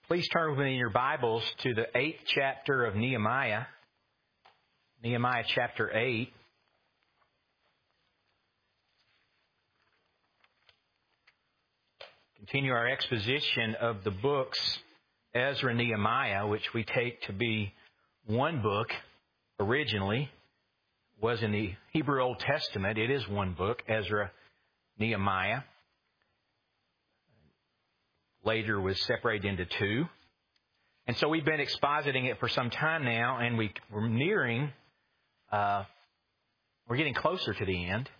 Please turn with me in your Bibles to the 8th chapter of Nehemiah. Nehemiah chapter 8. Continue our exposition of the books Ezra and Nehemiah, which we take to be one book originally. Was in the Hebrew Old Testament. It is one book, Ezra, Nehemiah. Later was separated into two. And so we've been expositing it for some time now, and we're nearing, we're getting closer to the end.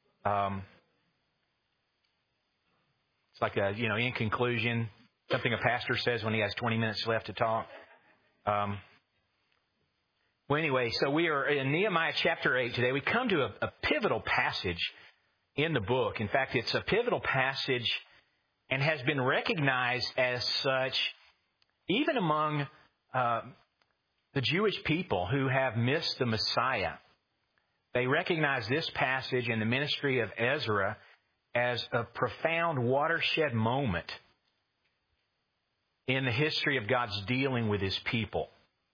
It's like in conclusion, something a pastor says when he has 20 minutes left to talk. Well, anyway, so we are in Nehemiah chapter 8 today. We come to a pivotal passage in the book. In fact, it's a pivotal passage and has been recognized as such even among the Jewish people who have missed the Messiah. They recognize this passage and the ministry of Ezra as a profound watershed moment in the history of God's dealing with His people.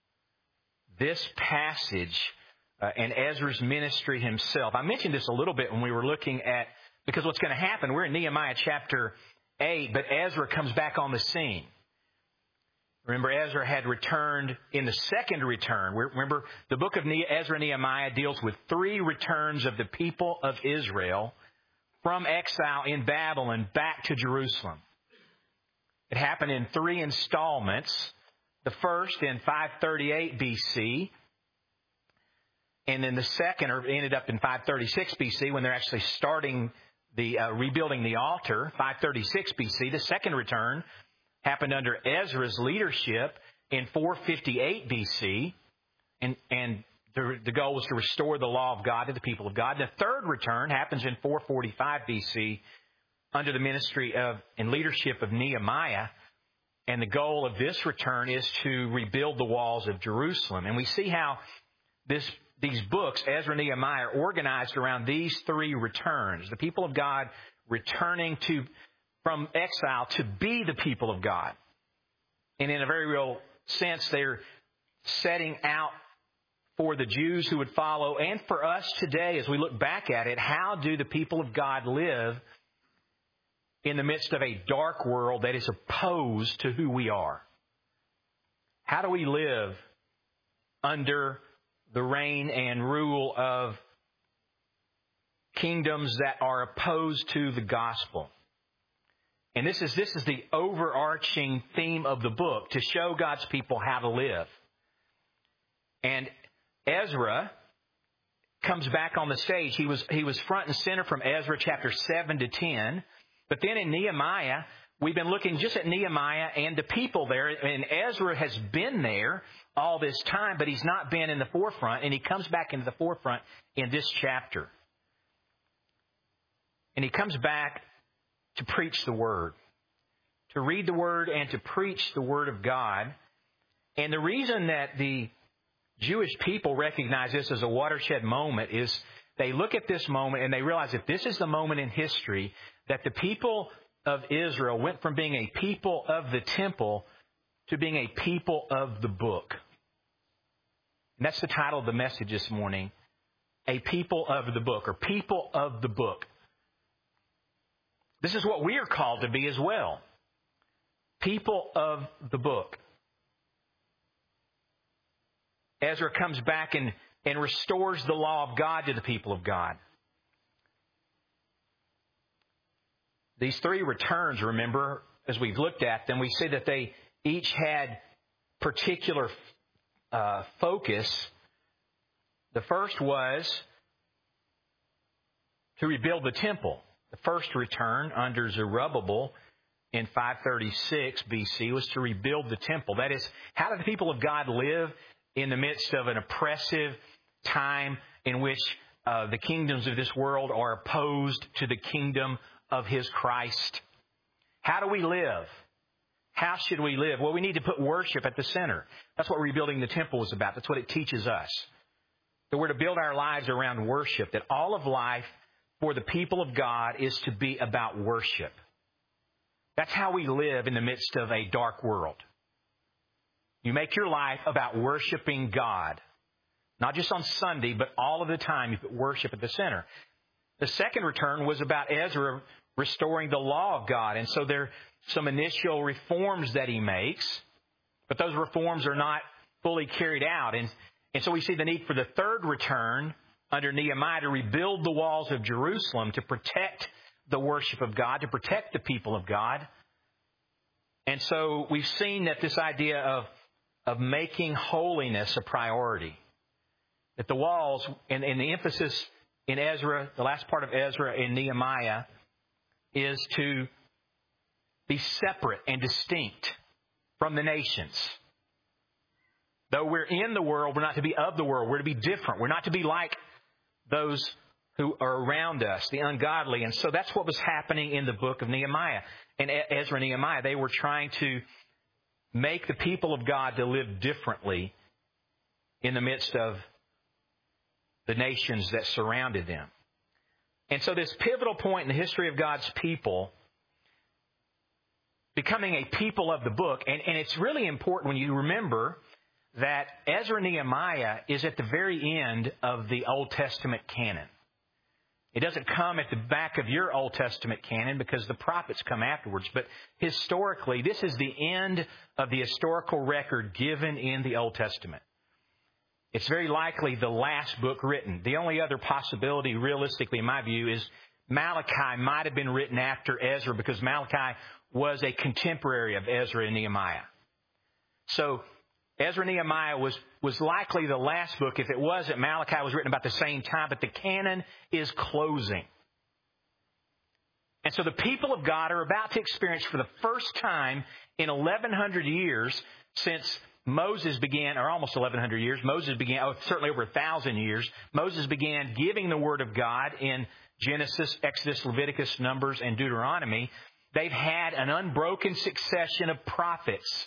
This passage and Ezra's ministry himself, I mentioned this a little bit when we were looking at, because what's going to happen, we're in Nehemiah chapter 8, but Ezra comes back on the scene. Remember, Ezra had returned in the second return. Remember, the book of Ezra and Nehemiah deals with three returns of the people of Israel from exile in Babylon back to Jerusalem. It happened in three installments. The first in 538 BC, and then the second ended up in 536 BC when they're actually starting the rebuilding the altar. 536 BC. The second return happened under Ezra's leadership in 458 BC, and the goal was to restore the law of God to the people of God. The third return happens in 445 BC under the ministry of and leadership of Nehemiah. And the goal of this return is to rebuild the walls of Jerusalem. And we see how these books, Ezra and Nehemiah, are organized around these three returns. The people of God returning from exile to be the people of God. And in a very real sense, they're setting out for the Jews who would follow, and for us today, as we look back at it, how do the people of God live in the midst of a dark world that is opposed to who we are? How do we live under the reign and rule of kingdoms that are opposed to the gospel? And this is the overarching theme of the book, to show God's people how to live. And Ezra comes back on the stage. He was front and center from Ezra chapter 7 to 10. But then in Nehemiah, we've been looking just at Nehemiah and the people there. And Ezra has been there all this time, but he's not been in the forefront. And he comes back into the forefront in this chapter. And he comes back to preach the Word, to read the Word and to preach the Word of God. And the reason that the Jewish people recognize this as a watershed moment is they look at this moment and they realize that this is the moment in history that the people of Israel went from being a people of the temple to being a people of the book. And that's the title of the message this morning, A People of the Book, or People of the Book. This is what we are called to be as well. People of the book. Ezra comes back and restores the law of God to the people of God. These three returns, remember, as we've looked at them, we see that they each had particular focus. The first was to rebuild the temple. The first return under Zerubbabel in 536 BC was to rebuild the temple. That is, how do the people of God live in the midst of an oppressive time in which the kingdoms of this world are opposed to the kingdom of His Christ? How do we live? How should we live? Well, we need to put worship at the center. That's what rebuilding the temple was about. That's what it teaches us. That we're to build our lives around worship. That all of life for the people of God is to be about worship. That's how we live in the midst of a dark world. You make your life about worshiping God. Not just on Sunday, but all of the time you put worship at the center. The second return was about Ezra restoring the law of God. And so there are some initial reforms that he makes, but those reforms are not fully carried out. And so we see the need for the third return under Nehemiah to rebuild the walls of Jerusalem, to protect the worship of God, to protect the people of God. And so we've seen that this idea of making holiness a priority, that the walls, and the emphasis in Ezra, the last part of Ezra and Nehemiah, is to be separate and distinct from the nations. Though we're in the world, we're not to be of the world. We're to be different. We're not to be like those who are around us, the ungodly. And so that's what was happening in the book of Nehemiah. And Ezra and Nehemiah, they were trying to make the people of God to live differently in the midst of the nations that surrounded them. And so this pivotal point in the history of God's people, becoming a people of the book, and it's really important when you remember that Ezra and Nehemiah is at the very end of the Old Testament canon. It doesn't come at the back of your Old Testament canon because the prophets come afterwards. But historically, this is the end of the historical record given in the Old Testament. It's very likely the last book written. The only other possibility, realistically, in my view, is Malachi might have been written after Ezra because Malachi was a contemporary of Ezra and Nehemiah. So Ezra and Nehemiah was likely the last book. If it wasn't, Malachi was written about the same time, but the canon is closing. And so the people of God are about to experience for the first time in 1,100 years since Moses began, or almost 1,100 years, certainly over 1,000 years, Moses began giving the Word of God in Genesis, Exodus, Leviticus, Numbers, and Deuteronomy. They've had an unbroken succession of prophets.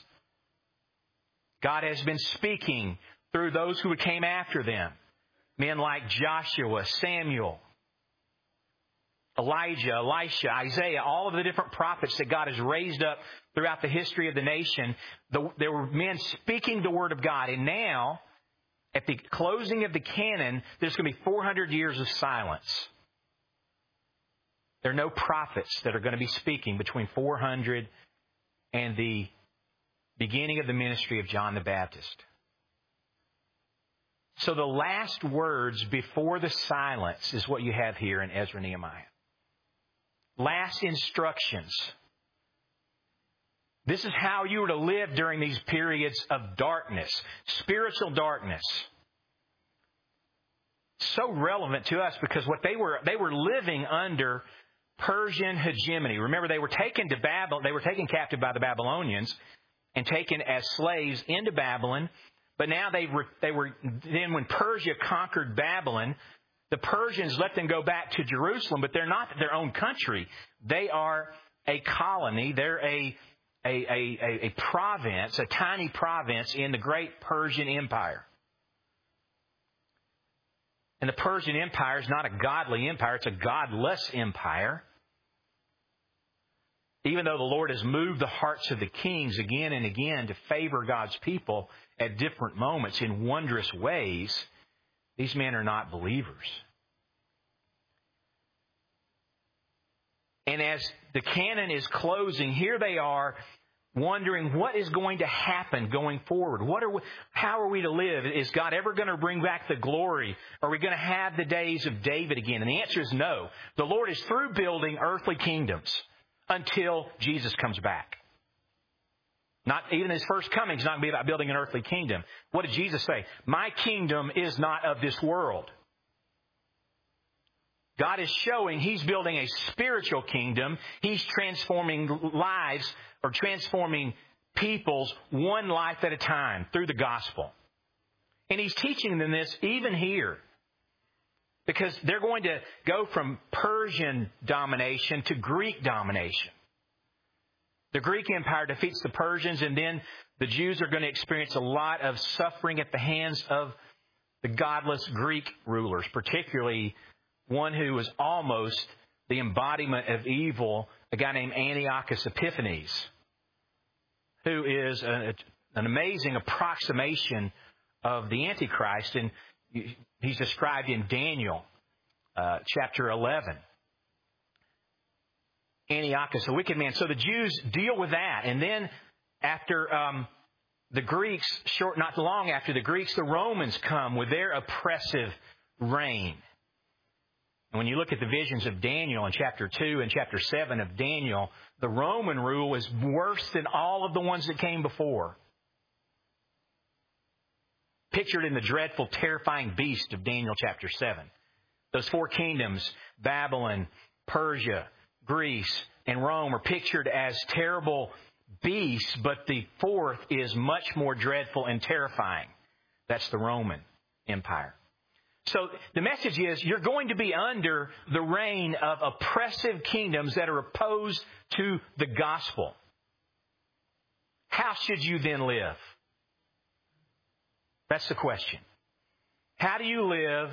God has been speaking through those who came after them. Men like Joshua, Samuel, Elijah, Elisha, Isaiah, all of the different prophets that God has raised up throughout the history of the nation. There were men speaking the Word of God. And now, at the closing of the canon, there's going to be 400 years of silence. There are no prophets that are going to be speaking between 400 and the beginning of the ministry of John the Baptist. So the last words before the silence is what you have here in Ezra and Nehemiah. Last instructions. This is how you were to live during these periods of darkness, spiritual darkness. So relevant to us because what they were living under Persian hegemony. Remember, they were taken to Babylon. They were taken captive by the Babylonians and taken as slaves into Babylon. But now then when Persia conquered Babylon, the Persians let them go back to Jerusalem, but they're not their own country. They are a colony. They're a province, a tiny province in the great Persian Empire. And the Persian Empire is not a godly empire. It's a godless empire. Even though the Lord has moved the hearts of the kings again and again to favor God's people at different moments in wondrous ways, these men are not believers. And as the canon is closing, here they are wondering what is going to happen going forward. How are we to live? Is God ever going to bring back the glory? Are we going to have the days of David again? And the answer is no. The Lord is through building earthly kingdoms until Jesus comes back. Not even his first coming is not going to be about building an earthly kingdom. What did Jesus say? My kingdom is not of this world. God is showing He's building a spiritual kingdom. He's transforming lives or transforming peoples one life at a time through the gospel. And He's teaching them this even here. Because they're going to go from Persian domination to Greek domination. The Greek Empire defeats the Persians, and then the Jews are going to experience a lot of suffering at the hands of the godless Greek rulers, particularly one who was almost the embodiment of evil, a guy named Antiochus Epiphanes, who is an amazing approximation of the Antichrist, and he's described in Daniel chapter 11. Antiochus, a wicked man. So the Jews deal with that. And then after the Greeks, not long after the Greeks, the Romans come with their oppressive reign. And when you look at the visions of Daniel in chapter 2 and chapter 7 of Daniel, the Roman rule is worse than all of the ones that came before. Pictured in the dreadful, terrifying beast of Daniel chapter 7. Those four kingdoms, Babylon, Persia, Greece, and Rome, are pictured as terrible beasts, but the fourth is much more dreadful and terrifying. That's the Roman Empire. So the message is you're going to be under the reign of oppressive kingdoms that are opposed to the gospel. How should you then live? That's the question. How do you live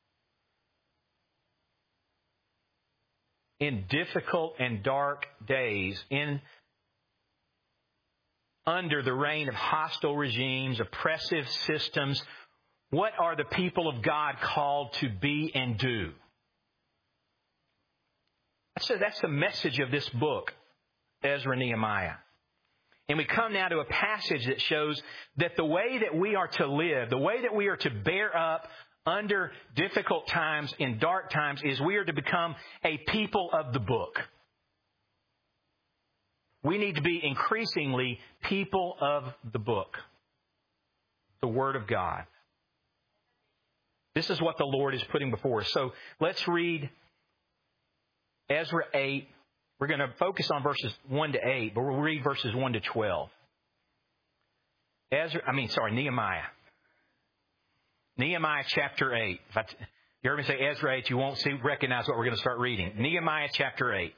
in difficult and dark days, under the reign of hostile regimes, oppressive systems? What are the people of God called to be and do? That's the message of this book, Ezra and Nehemiah. And we come now to a passage that shows that the way that we are to live, the way that we are to bear up under difficult times, in dark times, is we are to become a people of the book. We need to be increasingly people of the book, the Word of God. This is what the Lord is putting before us. So let's read Ezra 8. We're going to focus on verses 1 to 8, but we'll read verses 1 to 12. Nehemiah. Nehemiah chapter 8. If you heard me say Ezra 8, you won't recognize what we're going to start reading. Nehemiah chapter 8.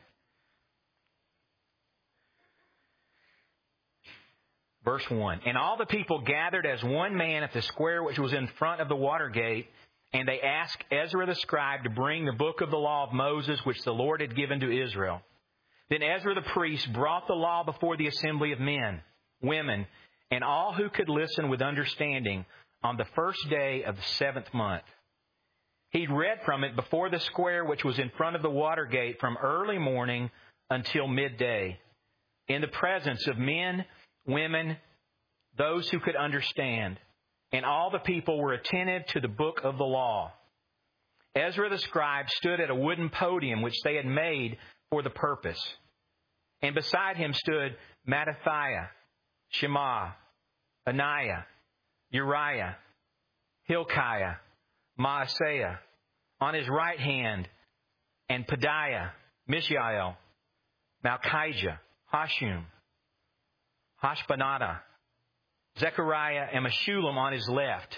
Verse 1. And all the people gathered as one man at the square which was in front of the water gate, and they asked Ezra the scribe to bring the book of the law of Moses, which the Lord had given to Israel. Then Ezra the priest brought the law before the assembly of men, women, and all who could listen with understanding on the first day of the 7th month. He read from it before the square which was in front of the water gate from early morning until midday, in the presence of men, women, those who could understand. And all the people were attentive to the book of the law. Ezra the scribe stood at a wooden podium which they had made for the purpose. And beside him stood Mattathiah, Shema, Ananiah, Uriah, Hilkiah, Maaseiah. On his right hand, and Pedaiah, Mishael, Malchijah, Hashum, Hashbaddanah, Zechariah, and Meshullam on his left.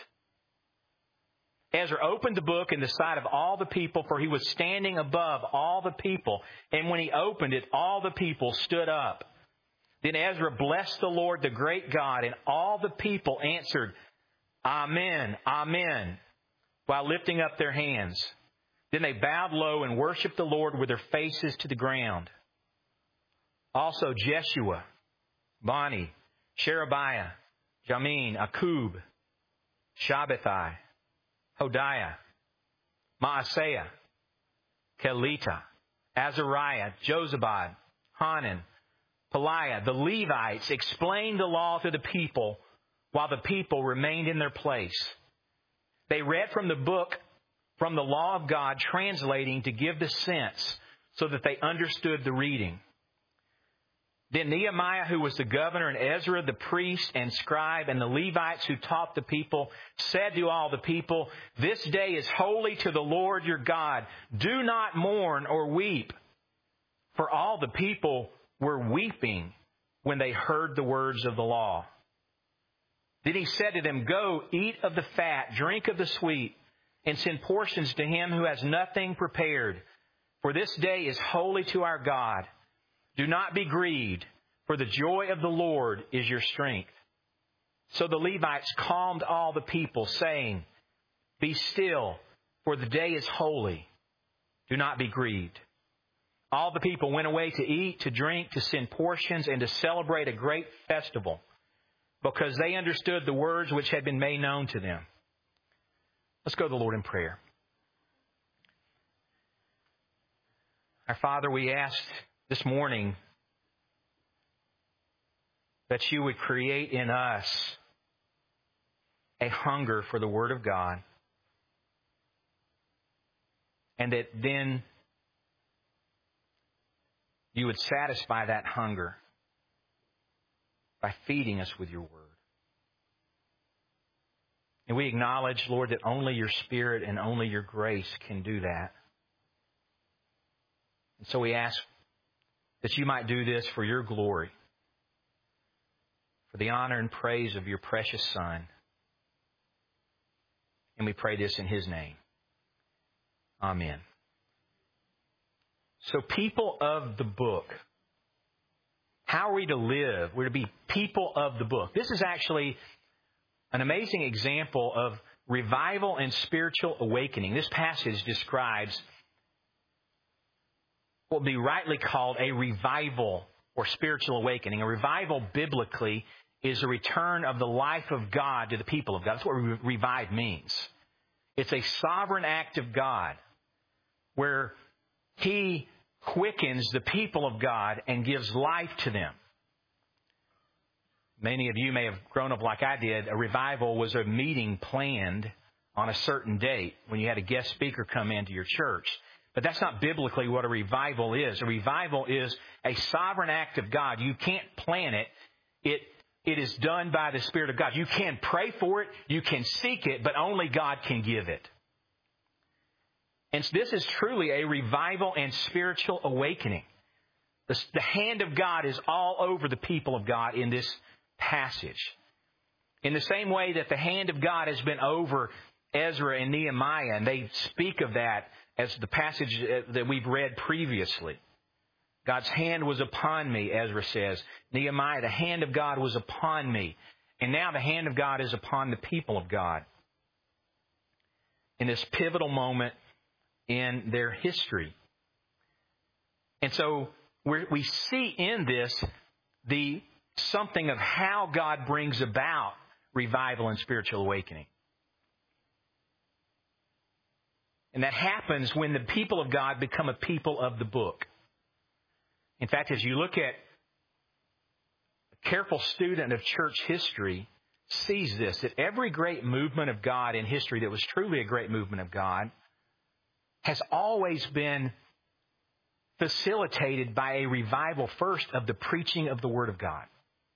Ezra opened the book in the sight of all the people, for he was standing above all the people. And when he opened it, all the people stood up. Then Ezra blessed the Lord, the great God, and all the people answered, Amen, Amen, while lifting up their hands. Then they bowed low and worshipped the Lord with their faces to the ground. Also Jeshua, Bani, Sherebiah, Jamin, Akub, Shabbatai, Hodiah, Maaseiah, Kelita, Azariah, Jozabad, Hanan, Peliah, the Levites explained the law to the people while the people remained in their place. They read from the book, from the law of God, translating to give the sense so that they understood the reading. Then Nehemiah, who was the governor, and Ezra, the priest and scribe, and the Levites who taught the people, said to all the people, This day is holy to the Lord your God. Do not mourn or weep. For all the people were weeping when they heard the words of the law. Then he said to them, Go, eat of the fat, drink of the sweet, and send portions to him who has nothing prepared. For this day is holy to our God. Do not be grieved, for the joy of the Lord is your strength. So the Levites calmed all the people, saying, Be still, for the day is holy. Do not be grieved. All the people went away to eat, to drink, to send portions, and to celebrate a great festival. because they understood the words which had been made known to them. Let's go to the Lord in prayer. Our Father, we ask this morning that you would create in us a hunger for the Word of God, and that then you would satisfy that hunger by feeding us with your Word. And we acknowledge, Lord, that only your Spirit and only your grace can do that. And so we ask that you might do this for your glory, for the honor and praise of your precious Son. And we pray this in His name. Amen. So, people of the book, how are we to live? We're to be people of the book. This is actually an amazing example of revival and spiritual awakening. This passage describes what would be rightly called a revival or spiritual awakening. A revival biblically is a return of the life of God to the people of God. That's what revive means. It's a sovereign act of God where He quickens the people of God and gives life to them. Many of you may have grown up like I did. A revival was a meeting planned on a certain date when you had a guest speaker come into your church. But that's not biblically what a revival is. A revival is a sovereign act of God. You can't plan it. It is done by the Spirit of God. You can pray for it. You can seek it, but only God can give it. And this is truly a revival and spiritual awakening. The hand of God is all over the people of God in this passage. In the same way that the hand of God has been over Ezra and Nehemiah, and they speak of that as the passage that we've read previously. God's hand was upon me, Ezra says. Nehemiah, the hand of God was upon me. And now the hand of God is upon the people of God. In this pivotal moment in their history. And so we see in this something of how God brings about revival and spiritual awakening. And that happens when the people of God become a people of the book. In fact, as you look at a careful student of church history, sees this, that every great movement of God in history that was truly a great movement of God has always been facilitated by a revival first of the preaching of the Word of God.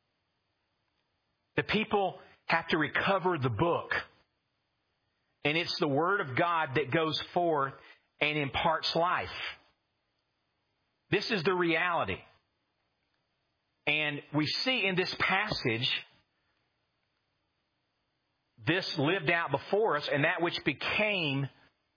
The people have to recover the book. And it's the Word of God that goes forth and imparts life. This is the reality. And we see in this passage this lived out before us, and that which became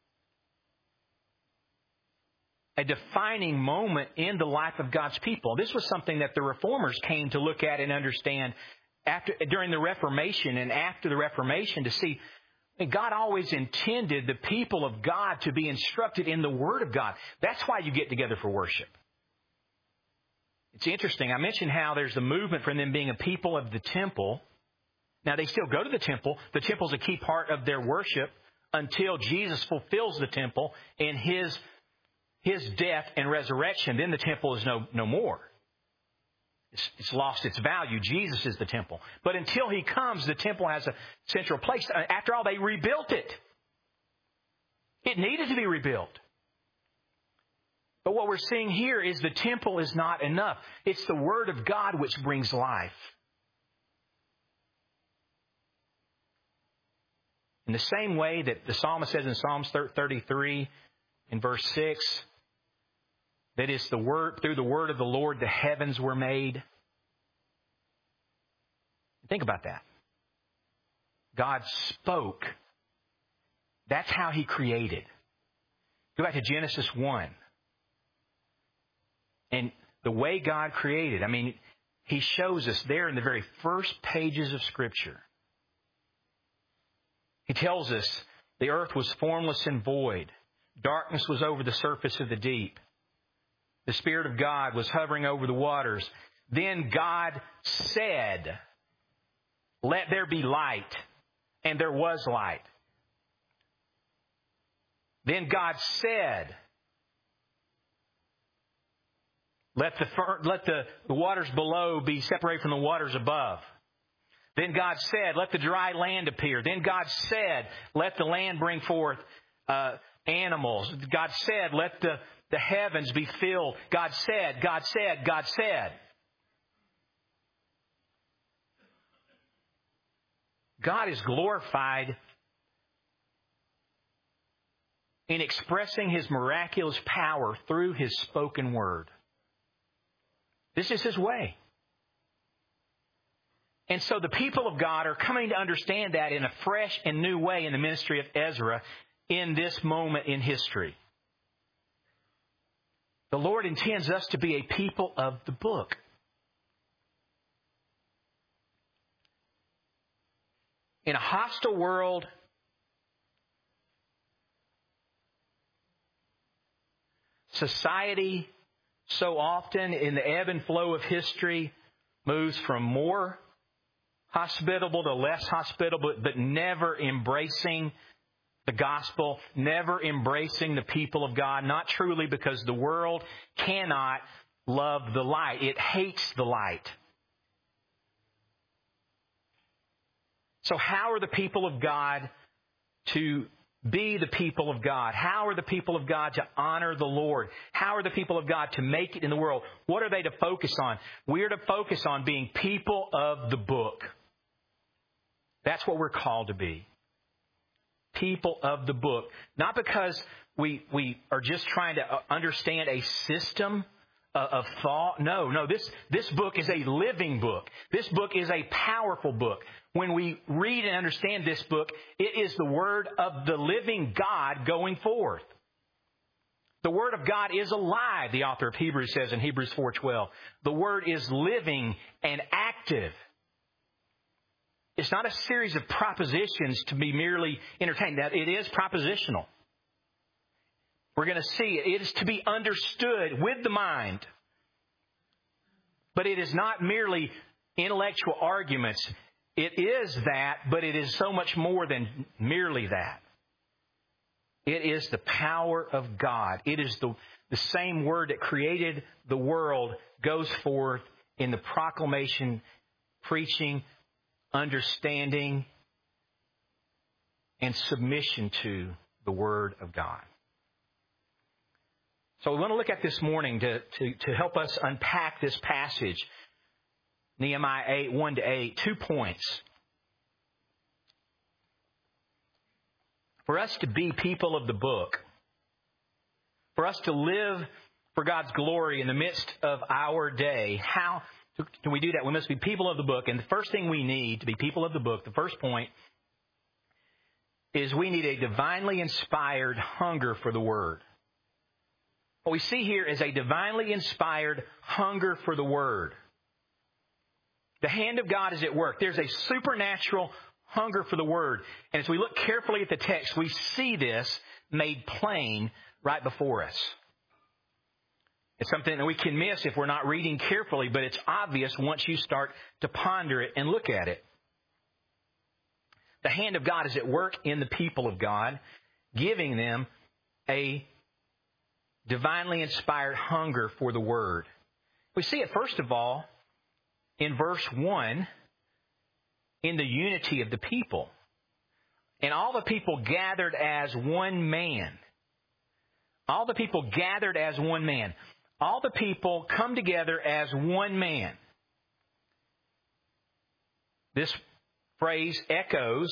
a defining moment in the life of God's people. This was something that the Reformers came to look at and understand during the Reformation and after the Reformation, to see God always intended the people of God to be instructed in the Word of God. That's why you get together for worship. It's interesting. I mentioned how there's the movement from them being a people of the temple. Now, they still go to the temple. The temple is a key part of their worship until Jesus fulfills the temple in His death and resurrection. Then the temple is no more. It's lost its value. Jesus is the temple. But until He comes, the temple has a central place. After all, they rebuilt it. It needed to be rebuilt. But what we're seeing here is the temple is not enough. It's the Word of God which brings life. In the same way that the psalmist says in Psalms 33, in verse 6, that it's the word, through the word of the Lord the heavens were made. Think about that. God spoke. That's how He created. Go back to Genesis 1. And the way God created, He shows us there in the very first pages of Scripture. He tells us the earth was formless and void. Darkness was over the surface of the deep. The Spirit of God was hovering over the waters. Then God said, "Let there be light," and there was light. Then God said, let the waters below be separated from the waters above. Then God said, let the dry land appear. Then God said, let the land bring forth animals. God said, let the heavens be filled. God said, God said, God said. God is glorified in expressing His miraculous power through His spoken word. This is His way. And so the people of God are coming to understand that in a fresh and new way in the ministry of Ezra in this moment in history. The Lord intends us to be a people of the book. In a hostile world, society so often in the ebb and flow of history moves from more hospitable to less hospitable, but never embracing the gospel, never embracing the people of God, not truly, because the world cannot love the light. It hates the light. So how are the people of God to be the people of God? How are the people of God to honor the Lord? How are the people of God to make it in the world? What are they to focus on? We are to focus on being people of the book. That's what we're called to be. People of the book. Not because we are just trying to understand a system of thought. No. This book is a living book. This book is a powerful book. When we read and understand this book, it is the Word of the living God going forth. The Word of God is alive, the author of Hebrews says in Hebrews 4:12. The Word is living and active. It's not a series of propositions to be merely entertained. That it is propositional. We're going to see it is to be understood with the mind. But it is not merely intellectual arguments. It is that, but it is so much more than merely that. It is the power of God. It is the same Word that created the world goes forth in the proclamation, preaching, understanding, and submission to the Word of God. So we want to look at this morning to help us unpack this passage, Nehemiah 8, 1-8, 2 points. For us to be people of the book, for us to live for God's glory in the midst of our day, how can we do that? We must be people of the book. And the first thing we need to be people of the book, the first point, is we need a divinely inspired hunger for the Word. What we see here is a divinely inspired hunger for the Word. The hand of God is at work. There's a supernatural hunger for the Word. And as we look carefully at the text, we see this made plain right before us. It's something that we can miss if we're not reading carefully, but it's obvious once you start to ponder it and look at it. The hand of God is at work in the people of God, giving them a divinely inspired hunger for the Word. We see it, first of all, in verse 1, in the unity of the people. And all the people gathered as one man. All the people gathered as one man. All the people come together as one man. This phrase echoes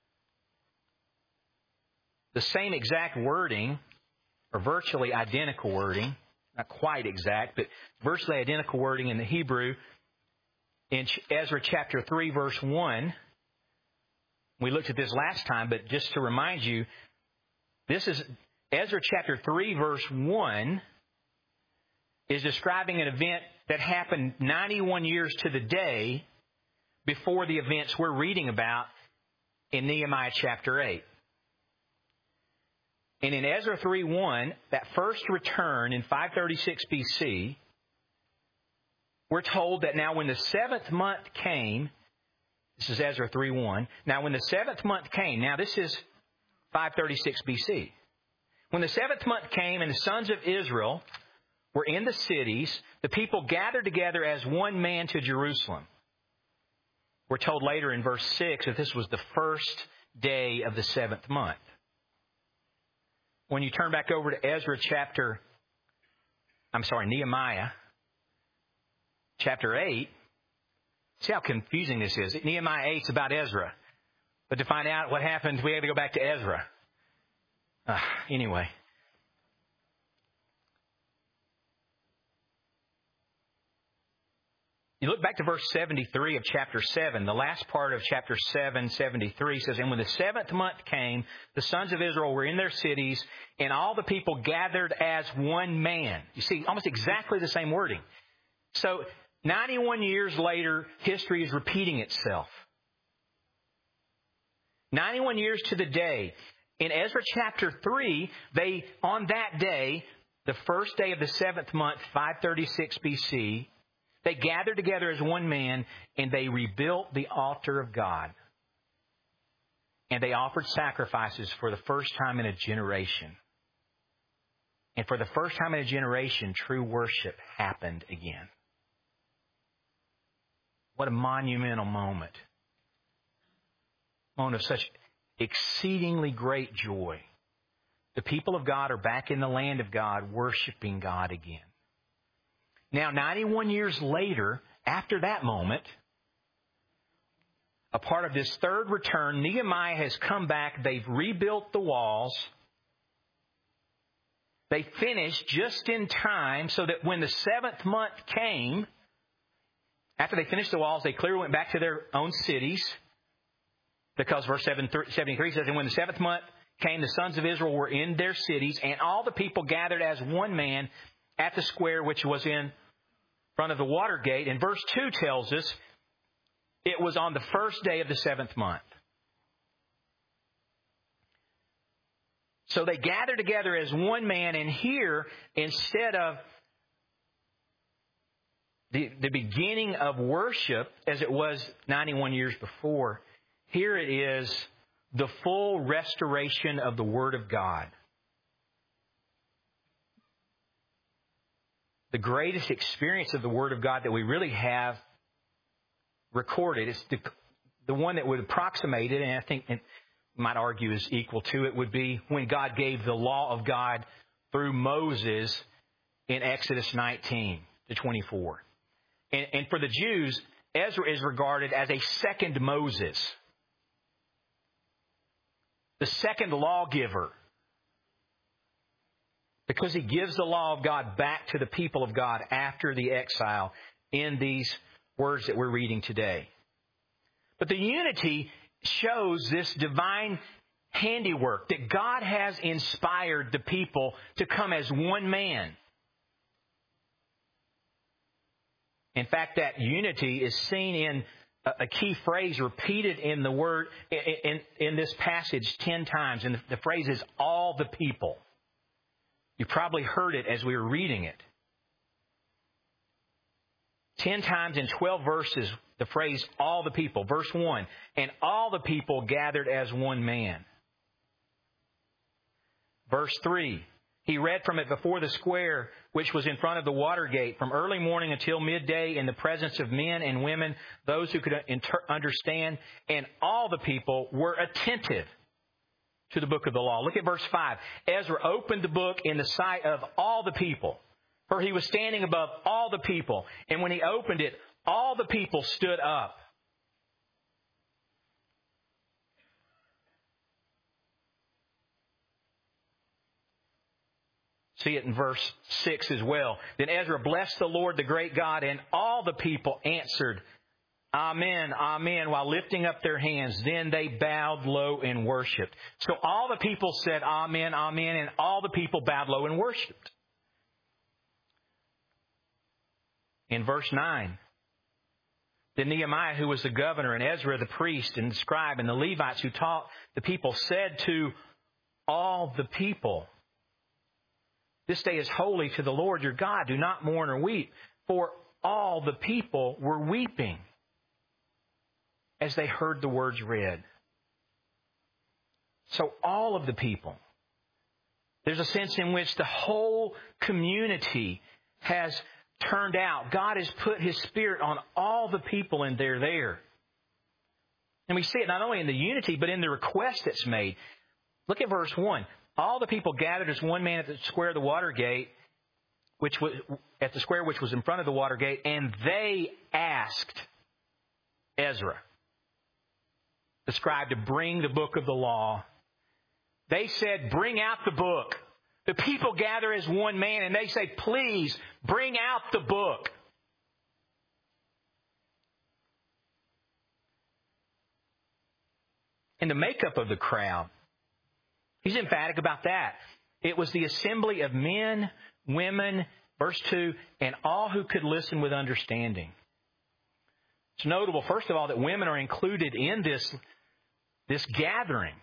the same exact wording, or virtually identical wording, not quite exact, but virtually identical wording in the Hebrew in Ezra chapter 3, verse 1. We looked at this last time, but just to remind you, this is Ezra chapter 3, verse 1 is describing an event that happened 91 years to the day before the events we're reading about in Nehemiah chapter 8. And in Ezra 3:1, that first return in 536 BC, we're told that now when the 7th month came, This is Ezra 3:1. Now, when the 7th month came, now this is 536 BC. When the 7th month came and the sons of Israel were in the cities, the people gathered together as one man to Jerusalem. We're told later in verse 6 that this was the first day of the 7th month. When you turn back over to Nehemiah chapter 8, see how confusing this is. Nehemiah 8 is about Ezra. But to find out what happened, we had to go back to Ezra. Anyway. You look back to verse 73 of chapter 7. The last part of chapter 7, 73 says, And when the 7th month came, the sons of Israel were in their cities, and all the people gathered as one man. You see, almost exactly the same wording. So, 91 years later, history is repeating itself. 91 years to the day. In Ezra chapter 3, on that day, the first day of the 7th month, 536 BC, they gathered together as one man, and they rebuilt the altar of God. And they offered sacrifices for the first time in a generation. And for the first time in a generation, true worship happened again. What a monumental moment. A moment of such exceedingly great joy. The people of God are back in the land of God, worshiping God again. Now, 91 years later, after that moment, a part of this third return, Nehemiah has come back. They've rebuilt the walls. They finished just in time so that when the 7th month came, after they finished the walls, they clearly went back to their own cities. Because verse 73 says, And when the 7th month came, the sons of Israel were in their cities, and all the people gathered as one man at the square which was in front of the water gate. And verse 2 tells us it was on the first day of the 7th month. So they gathered together as one man, and here, instead of the beginning of worship as it was 91 years before, here it is the full restoration of the Word of God. The greatest experience of the Word of God that we really have recorded is the one that would approximate it, and I think and might argue is equal to it, would be when God gave the law of God through Moses in Exodus 19 to 24. And for the Jews, Ezra is regarded as a second Moses, the second lawgiver, because he gives the law of God back to the people of God after the exile in these words that we're reading today. But the unity shows this divine handiwork that God has inspired the people to come as one man. In fact, that unity is seen in a key phrase repeated in the word in this passage 10 times. And the phrase is all the people. You probably heard it as we were reading it. 10 times in 12 verses, the phrase all the people. Verse 1, and all the people gathered as one man. Verse 3, he read from it before the square, which was in front of the water gate, from early morning until midday, in the presence of men and women, those who could understand, and all the people were attentive to the book of the law. Look at verse 5. Ezra opened the book in the sight of all the people, for he was standing above all the people. And when he opened it, all the people stood up. See it in verse 6 as well. Then Ezra blessed the Lord, the great God, and all the people answered, Amen, Amen, while lifting up their hands. Then they bowed low and worshipped. So all the people said, Amen, Amen, and all the people bowed low and worshipped. In verse 9, then Nehemiah, who was the governor, and Ezra, the priest, and the scribe, and the Levites who taught the people, said to all the people, This day is holy to the Lord your God. Do not mourn or weep. For all the people were weeping as they heard the words read. So all of the people, there's a sense in which the whole community has turned out. God has put His Spirit on all the people, and they're there. And we see it not only in the unity, but in the request that's made. Look at verse 1. All the people gathered as one man at the square of the water gate, which was in front of the water gate, and they asked Ezra, the scribe, to bring the book of the law. They said, bring out the book. The people gather as one man, and they say, please, bring out the book. And the makeup of the crowd, he's emphatic about that. It was the assembly of men, women, verse 2, and all who could listen with understanding. It's notable, first of all, that women are included in this gathering.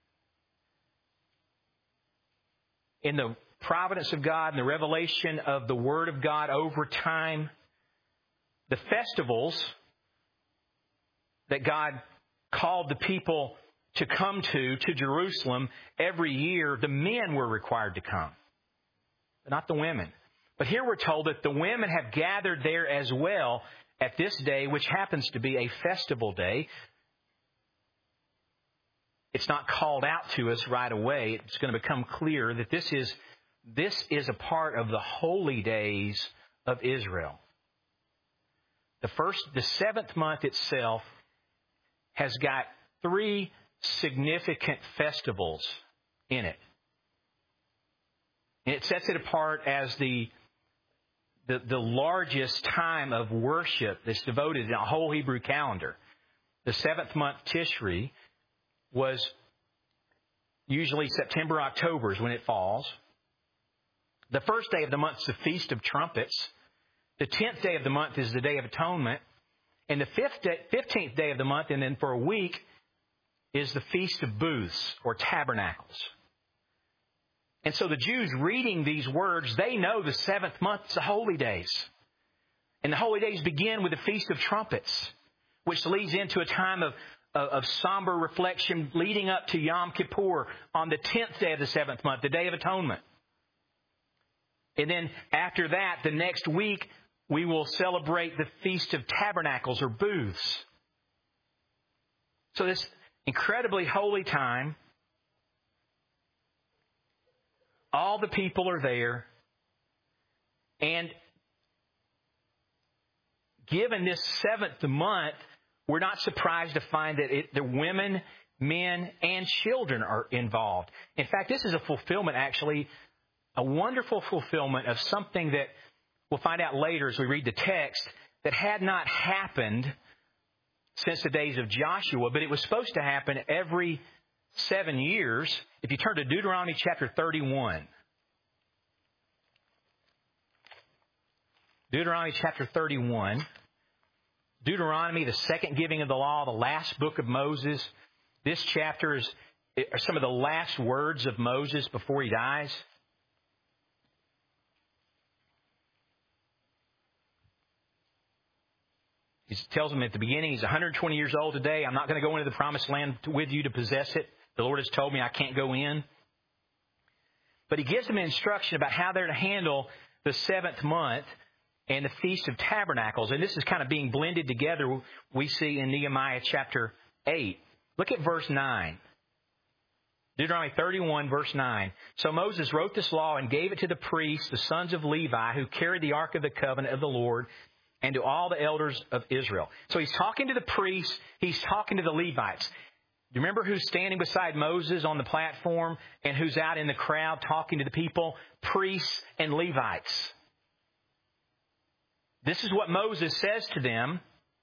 In the providence of God and the revelation of the Word of God over time, the festivals that God called the people to come to Jerusalem every year, the men were required to come, but not the women. But here we're told that the women have gathered there as well at this day, which happens to be a festival day. It's not called out to us right away. It's going to become clear that this is a part of the holy days of Israel. The seventh month itself has got 3 significant festivals in it. And it sets it apart as the largest time of worship that's devoted in a whole Hebrew calendar. The 7th month, Tishri, was usually September, October is when it falls. The first day of the month is the Feast of Trumpets. The 10th day of the month is the Day of Atonement. And the 15th day of the month, and then for a week, is the Feast of Booths or Tabernacles. And so the Jews reading these words, they know the 7th month is the holy days. And the holy days begin with the Feast of Trumpets, which leads into a time of somber reflection leading up to Yom Kippur on the 10th day of the 7th month, the Day of Atonement. And then after that, the next week, we will celebrate the Feast of Tabernacles or Booths. So this incredibly holy time, all the people are there, and given this 7th month, we're not surprised to find that the women, men, and children are involved. In fact, this is a fulfillment, actually, a wonderful fulfillment of something that we'll find out later as we read the text that had not happened since the days of Joshua, but it was supposed to happen every 7 years. If you turn to Deuteronomy chapter 31. Deuteronomy chapter 31. Deuteronomy, the second giving of the law, the last book of Moses. This chapter are some of the last words of Moses before he dies. He tells them at the beginning, he's 120 years old today. I'm not going to go into the promised land with you to possess it. The Lord has told me I can't go in. But he gives them an instruction about how they're to handle the 7th month and the Feast of Tabernacles. And this is kind of being blended together, we see in Nehemiah chapter 8. Look at verse 9. Deuteronomy 31, verse 9. So Moses wrote this law and gave it to the priests, the sons of Levi, who carried the Ark of the Covenant of the Lord, and to all the elders of Israel. So he's talking to the priests. He's talking to the Levites. Do you remember who's standing beside Moses on the platform and who's out in the crowd talking to the people? Priests and Levites. This is what Moses says to them.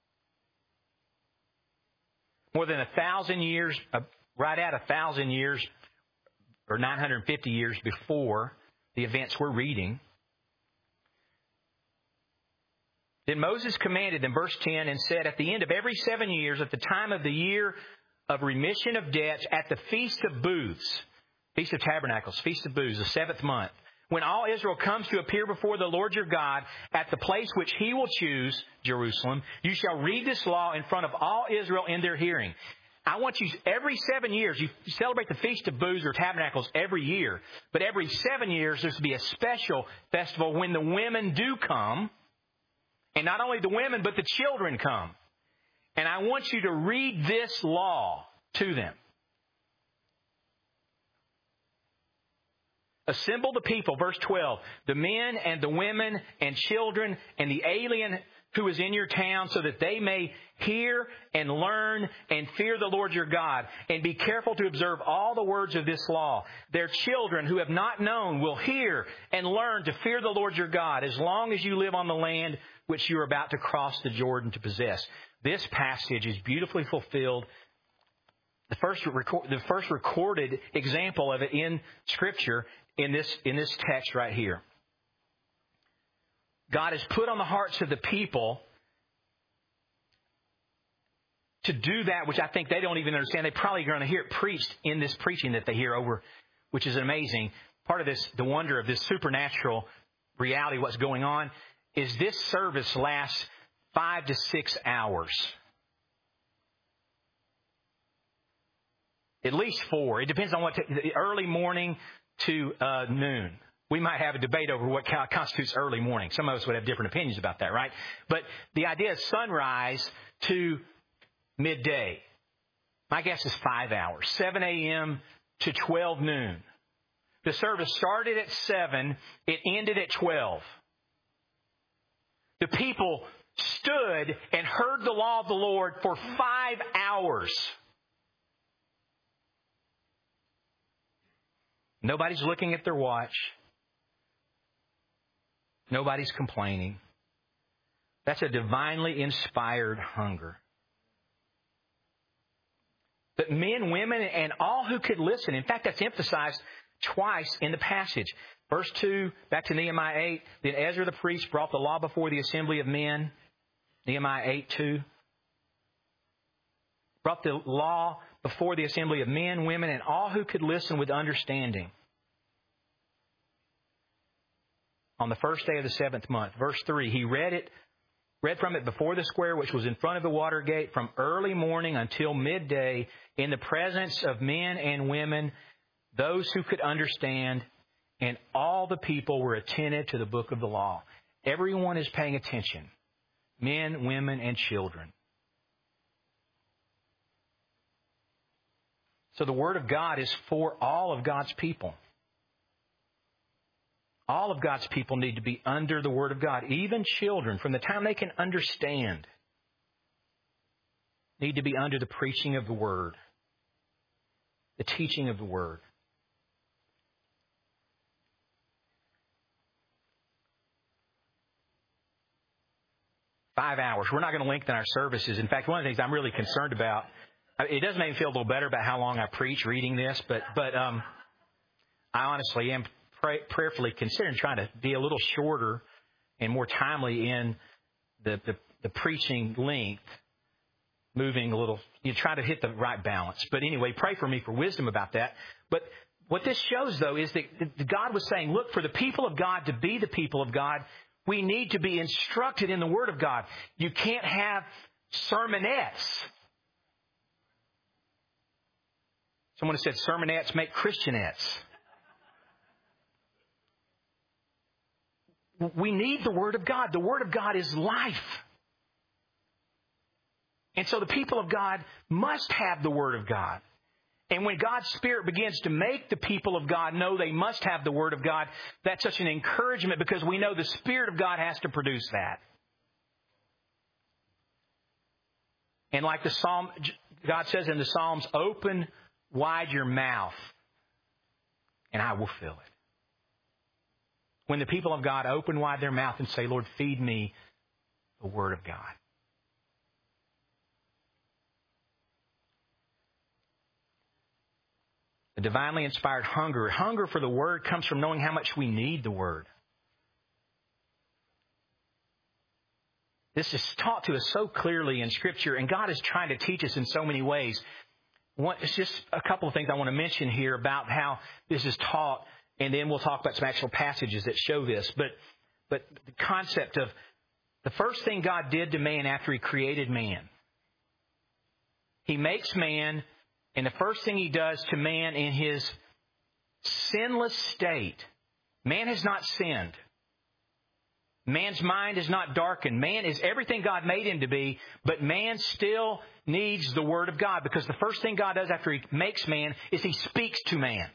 More than 1,000 years, right at 1,000 years, or 950 years before the events we're reading. Then Moses commanded them, verse 10, and said, at the end of every 7 years, at the time of the year of remission of debts, at the Feast of Booths, Feast of Tabernacles, Feast of Booths, the 7th month, when all Israel comes to appear before the Lord your God at the place which He will choose, Jerusalem, you shall read this law in front of all Israel in their hearing. I want you, every 7 years, you celebrate the Feast of Booths or Tabernacles every year, but every 7 years there's to be a special festival when the women do come, and not only the women, but the children come. And I want you to read this law to them. Assemble the people, verse 12, the men and the women and children and the alien who is in your town, so that they may hear and learn and fear the Lord your God, and be careful to observe all the words of this law. Their children who have not known will hear and learn to fear the Lord your God as long as you live on the land which you are about to cross the Jordan to possess. This passage is beautifully fulfilled. The first recorded example of it in Scripture in this text right here. God has put on the hearts of the people to do that, which I think they don't even understand. They probably are going to hear it preached in this preaching that they hear over, which is amazing. Part of this, the wonder of this supernatural reality, what's going on, is this service lasts 5 to 6 hours. At least 4. It depends on what, early morning to noon. We might have a debate over what constitutes early morning. Some of us would have different opinions about that, right? But the idea is sunrise to midday. My guess is 5 hours. 7 a.m. to 12 noon. The service started at 7. It ended at 12. The people stood and heard the law of the Lord for 5 hours. Nobody's looking at their watch. Nobody's complaining. That's a divinely inspired hunger. But men, women, and all who could listen. In fact, that's emphasized twice in the passage. Verse 2, back to Nehemiah 8. Then Ezra the priest brought the law before the assembly of men. Nehemiah 8:2. Brought the law before the assembly of men, women, and all who could listen with understanding. On the first day of the 7th month. Verse 3, he read from it before the square, which was in front of the water gate, from early morning until midday, in the presence of men and women, those who could understand, and all the people were attentive to the book of the law. Everyone is paying attention. Men, women, and children. So the Word of God is for all of God's people. All of God's people need to be under the Word of God. Even children, from the time they can understand, need to be under the preaching of the Word, the teaching of the Word. Five hours. We're not going to lengthen our services. In fact, one of the things I'm really concerned about, it does make me feel a little better about how long I preach reading this, but I honestly am prayerfully considering trying to be a little shorter and more timely in the preaching length, moving a little, try to hit the right balance. But anyway, pray for me for wisdom about that. But what this shows, though, is that God was saying, look, for the people of God to be the people of God, we need to be instructed in the Word of God. You can't have sermonettes. Someone has said sermonettes make Christianettes. We need the Word of God. The Word of God is life. And so the people of God must have the Word of God. And when God's Spirit begins to make the people of God know they must have the Word of God, that's such an encouragement because we know the Spirit of God has to produce that. And like the Psalm, God says in the Psalms, open wide your mouth and I will fill it. When the people of God open wide their mouth and say, Lord, feed me the Word of God. The divinely inspired hunger. Hunger for the Word comes from knowing how much we need the Word. This is taught to us so clearly in Scripture, and God is trying to teach us in so many ways. It's just a couple of things I want to mention here about how this is taught And then we'll talk about some actual passages that show this. But the concept of the first thing God did to man after He created man, He makes man, and the first thing He does to man in his sinless state, man has not sinned. Man's mind is not darkened. Man is everything God made him to be, but man still needs the Word of God, because the first thing God does after He makes man is He speaks to man.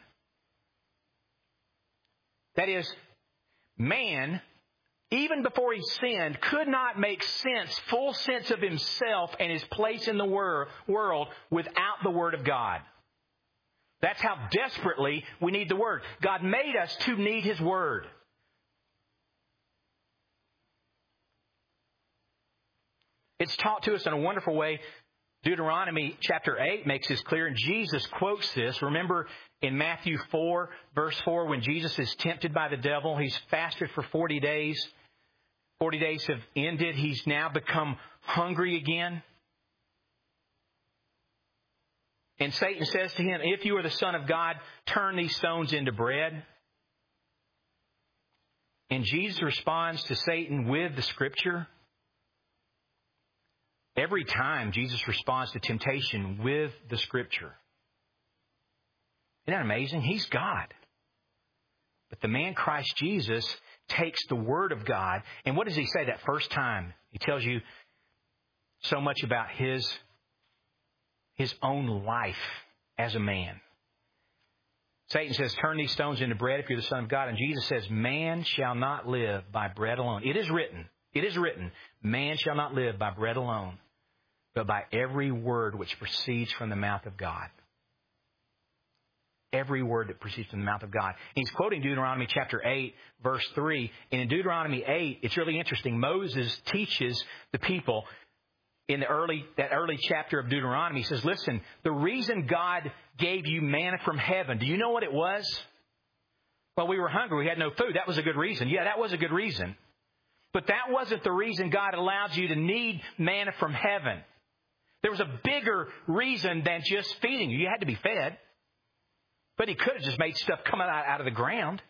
That is, man, even before he sinned, could not make full sense of himself and his place in the world without the Word of God. That's how desperately we need the Word. God made us to need His Word. It's taught to us in a wonderful way. Deuteronomy chapter 8 makes this clear, and Jesus quotes this. Remember in Matthew 4, verse 4, when Jesus is tempted by the devil, He's fasted for 40 days. 40 days have ended. He's now become hungry again. And Satan says to Him, "If you are the Son of God, turn these stones into bread." And Jesus responds to Satan with the Scripture. Every time Jesus responds to temptation with the Scripture. Isn't that amazing? He's God. But the man Christ Jesus takes the Word of God, and what does He say that first time? He tells you so much about His own life as a man. Satan says, "Turn these stones into bread if you're the Son of God." And Jesus says, "Man shall not live by bread alone." It is written, "Man shall not live by bread alone, but by every word which proceeds from the mouth of God." Every word that proceeds from the mouth of God. And he's quoting Deuteronomy chapter 8, verse 3. And in Deuteronomy 8, it's really interesting. Moses teaches the people in that early chapter of Deuteronomy. He says, listen, the reason God gave you manna from heaven, do you know what it was? Well, we were hungry. We had no food. That was a good reason. Yeah, that was a good reason. But that wasn't the reason God allowed you to need manna from heaven. There was a bigger reason than just feeding you. You had to be fed. But He could have just made stuff come out of the ground.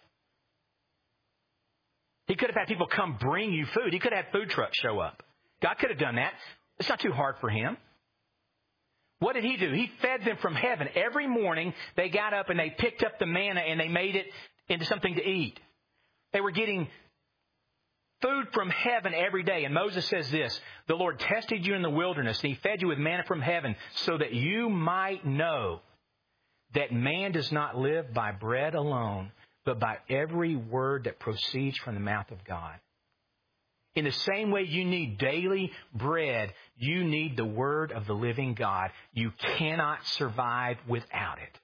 He could have had people come bring you food. He could have had food trucks show up. God could have done that. It's not too hard for Him. What did He do? He fed them from heaven. Every morning they got up and they picked up the manna and they made it into something to eat. They were getting food from heaven every day. And Moses says this, "The Lord tested you in the wilderness, and He fed you with manna from heaven so that you might know that man does not live by bread alone, but by every word that proceeds from the mouth of God." In the same way you need daily bread, you need the Word of the living God. You cannot survive without it.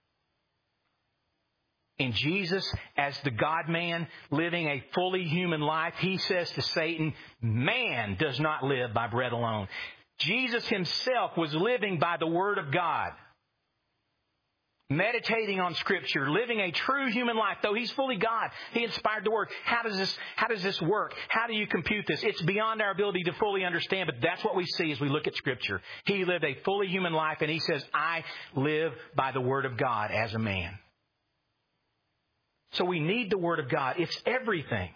And Jesus, as the God-man living a fully human life, He says to Satan, man does not live by bread alone. Jesus Himself was living by the Word of God. Meditating on Scripture, living a true human life. Though He's fully God, He inspired the Word. How does this work? How do you compute this? It's beyond our ability to fully understand, but that's what we see as we look at Scripture. He lived a fully human life, and He says, I live by the Word of God as a man. So we need the Word of God. It's everything.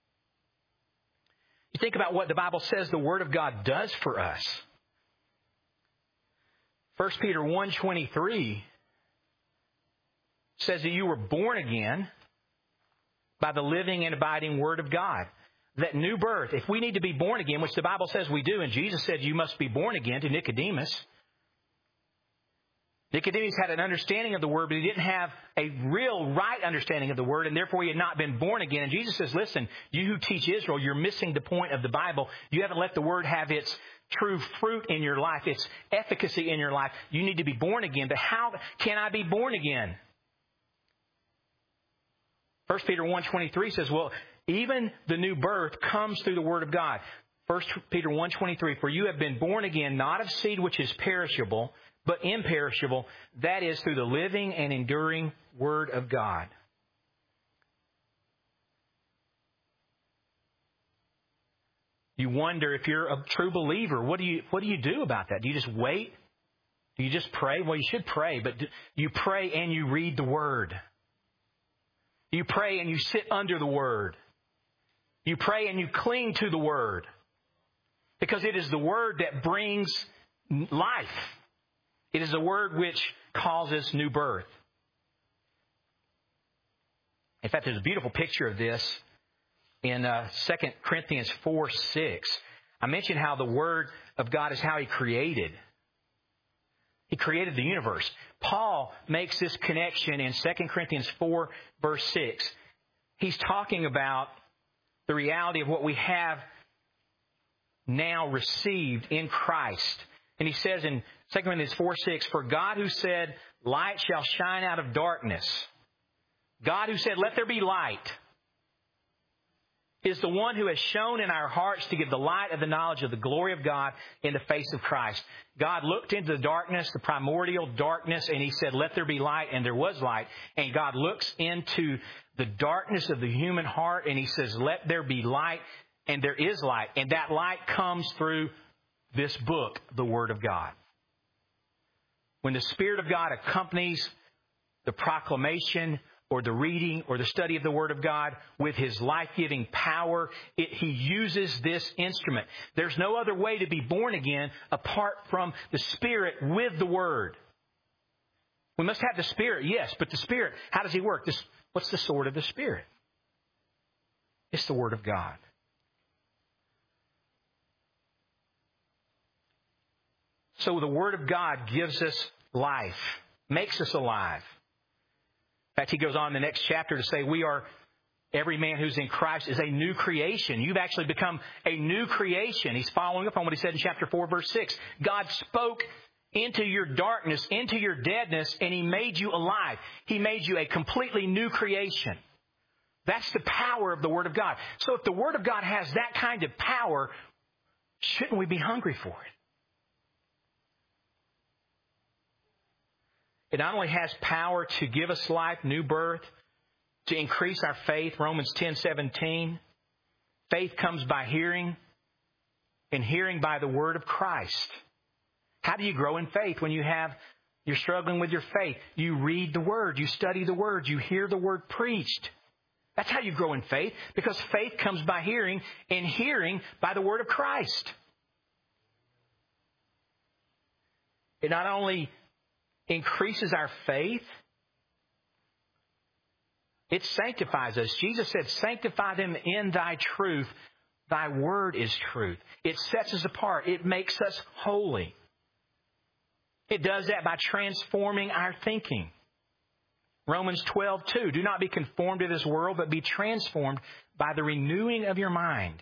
You think about what the Bible says the Word of God does for us. 1 Peter 1:23 says that you were born again by the living and abiding Word of God. That new birth, if we need to be born again, which the Bible says we do, and Jesus said you must be born again to Nicodemus. Nicodemus had an understanding of the Word, but he didn't have a real right understanding of the Word, and therefore he had not been born again. And Jesus says, listen, you who teach Israel, you're missing the point of the Bible. You haven't let the Word have its true fruit in your life, its efficacy in your life. You need to be born again. But how can I be born again? 1 Peter 1:23 says, well, even the new birth comes through the Word of God. 1 Peter 1:23, for you have been born again, not of seed which is perishable, but imperishable, that is through the living and enduring Word of God. You wonder if you're a true believer, what do you do about that? Do you just wait? Do you just pray? Well, you should pray, but you pray and you read the Word. You pray and you sit under the Word. You pray and you cling to the Word. Because it is the Word that brings life. It is the Word which causes new birth. In fact, there's a beautiful picture of this in 2 Corinthians 4:6. I mentioned how the Word of God is how He created. He created the universe. Paul makes this connection in 2 Corinthians 4, verse 6. He's talking about the reality of what we have now received in Christ. And he says in 2 Corinthians 4:6, "For God who said, 'Light shall shine out of darkness,' God who said, 'Let there be light,' is the one who has shown in our hearts to give the light of the knowledge of the glory of God in the face of Christ." God looked into the darkness, the primordial darkness, and He said, "Let there be light," and there was light. And God looks into the darkness of the human heart, and He says, "Let there be light," and there is light. And that light comes through this book, the Word of God. When the Spirit of God accompanies the proclamation or the reading or the study of the Word of God with His life-giving power, He uses this instrument. There's no other way to be born again apart from the Spirit with the Word. We must have the Spirit, yes, but the Spirit, how does He work? What's the sword of the Spirit? It's the Word of God. So the Word of God gives us life, makes us alive. In fact, he goes on in the next chapter to say every man who's in Christ is a new creation. You've actually become a new creation. He's following up on what he said in chapter 4, verse 6. God spoke into your darkness, into your deadness, and He made you alive. He made you a completely new creation. That's the power of the Word of God. So if the Word of God has that kind of power, shouldn't we be hungry for it? It not only has power to give us life, new birth, to increase our faith, Romans 10:17. Faith comes by hearing, and hearing by the word of Christ. How do you grow in faith when you're struggling with your faith? You read the Word, you study the Word, you hear the Word preached. That's how you grow in faith, because faith comes by hearing, and hearing by the word of Christ. It not only increases our faith, it sanctifies us. Jesus said, "Sanctify them in Thy truth. Thy word is truth." It sets us apart. It makes us holy. It does that by transforming our thinking. Romans 12:2, "Do not be conformed to this world, but be transformed by the renewing of your mind."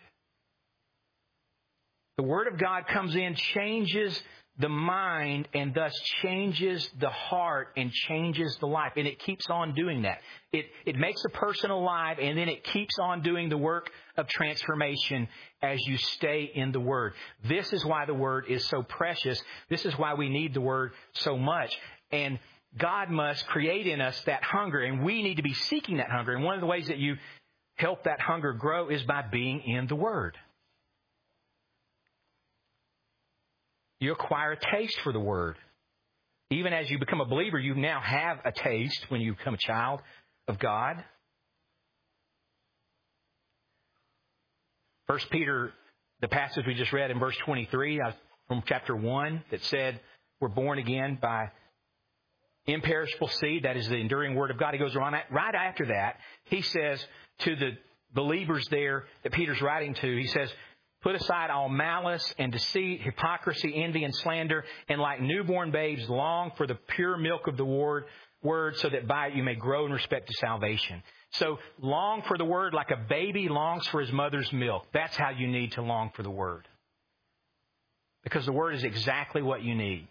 The Word of God comes in, changes the mind, and thus changes the heart and changes the life. And it keeps on doing that. It makes a person alive, and then it keeps on doing the work of transformation as you stay in the Word. This is why the Word is so precious. This is why we need the Word so much. And God must create in us that hunger, and we need to be seeking that hunger. And one of the ways that you help that hunger grow is by being in the Word. You acquire a taste for the Word. Even as you become a believer, you now have a taste when you become a child of God. 1 Peter, the passage we just read in verse 23 from chapter 1 that said we're born again by imperishable seed, that is the enduring Word of God. He goes on right after that. He says to the believers there that Peter's writing to, he says, "Put aside all malice and deceit, hypocrisy, envy, and slander, and like newborn babes, long for the pure milk of the Word, so that by it you may grow in respect to salvation." So long for the Word like a baby longs for his mother's milk. That's how you need to long for the Word. Because the Word is exactly what you need.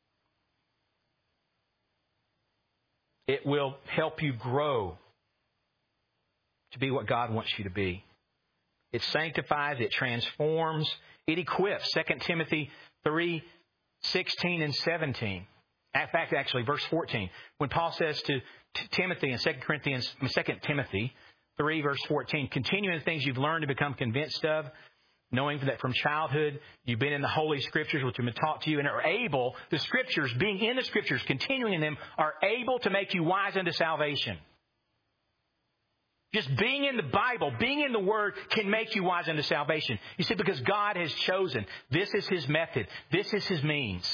It will help you grow to be what God wants you to be. It sanctifies, it transforms, it equips. 2 Timothy 3:16 and 17. In fact, actually, verse 14. When Paul says to Timothy in 2 Timothy 3, verse 14, "Continue in the things you've learned to become convinced of, knowing that from childhood you've been in the Holy Scriptures, which have been taught to you, and are able," the Scriptures, being in the Scriptures, continuing in them, "are able to make you wise unto salvation." Just being in the Bible, being in the Word can make you wise unto salvation. You see, because God has chosen. This is His method. This is His means.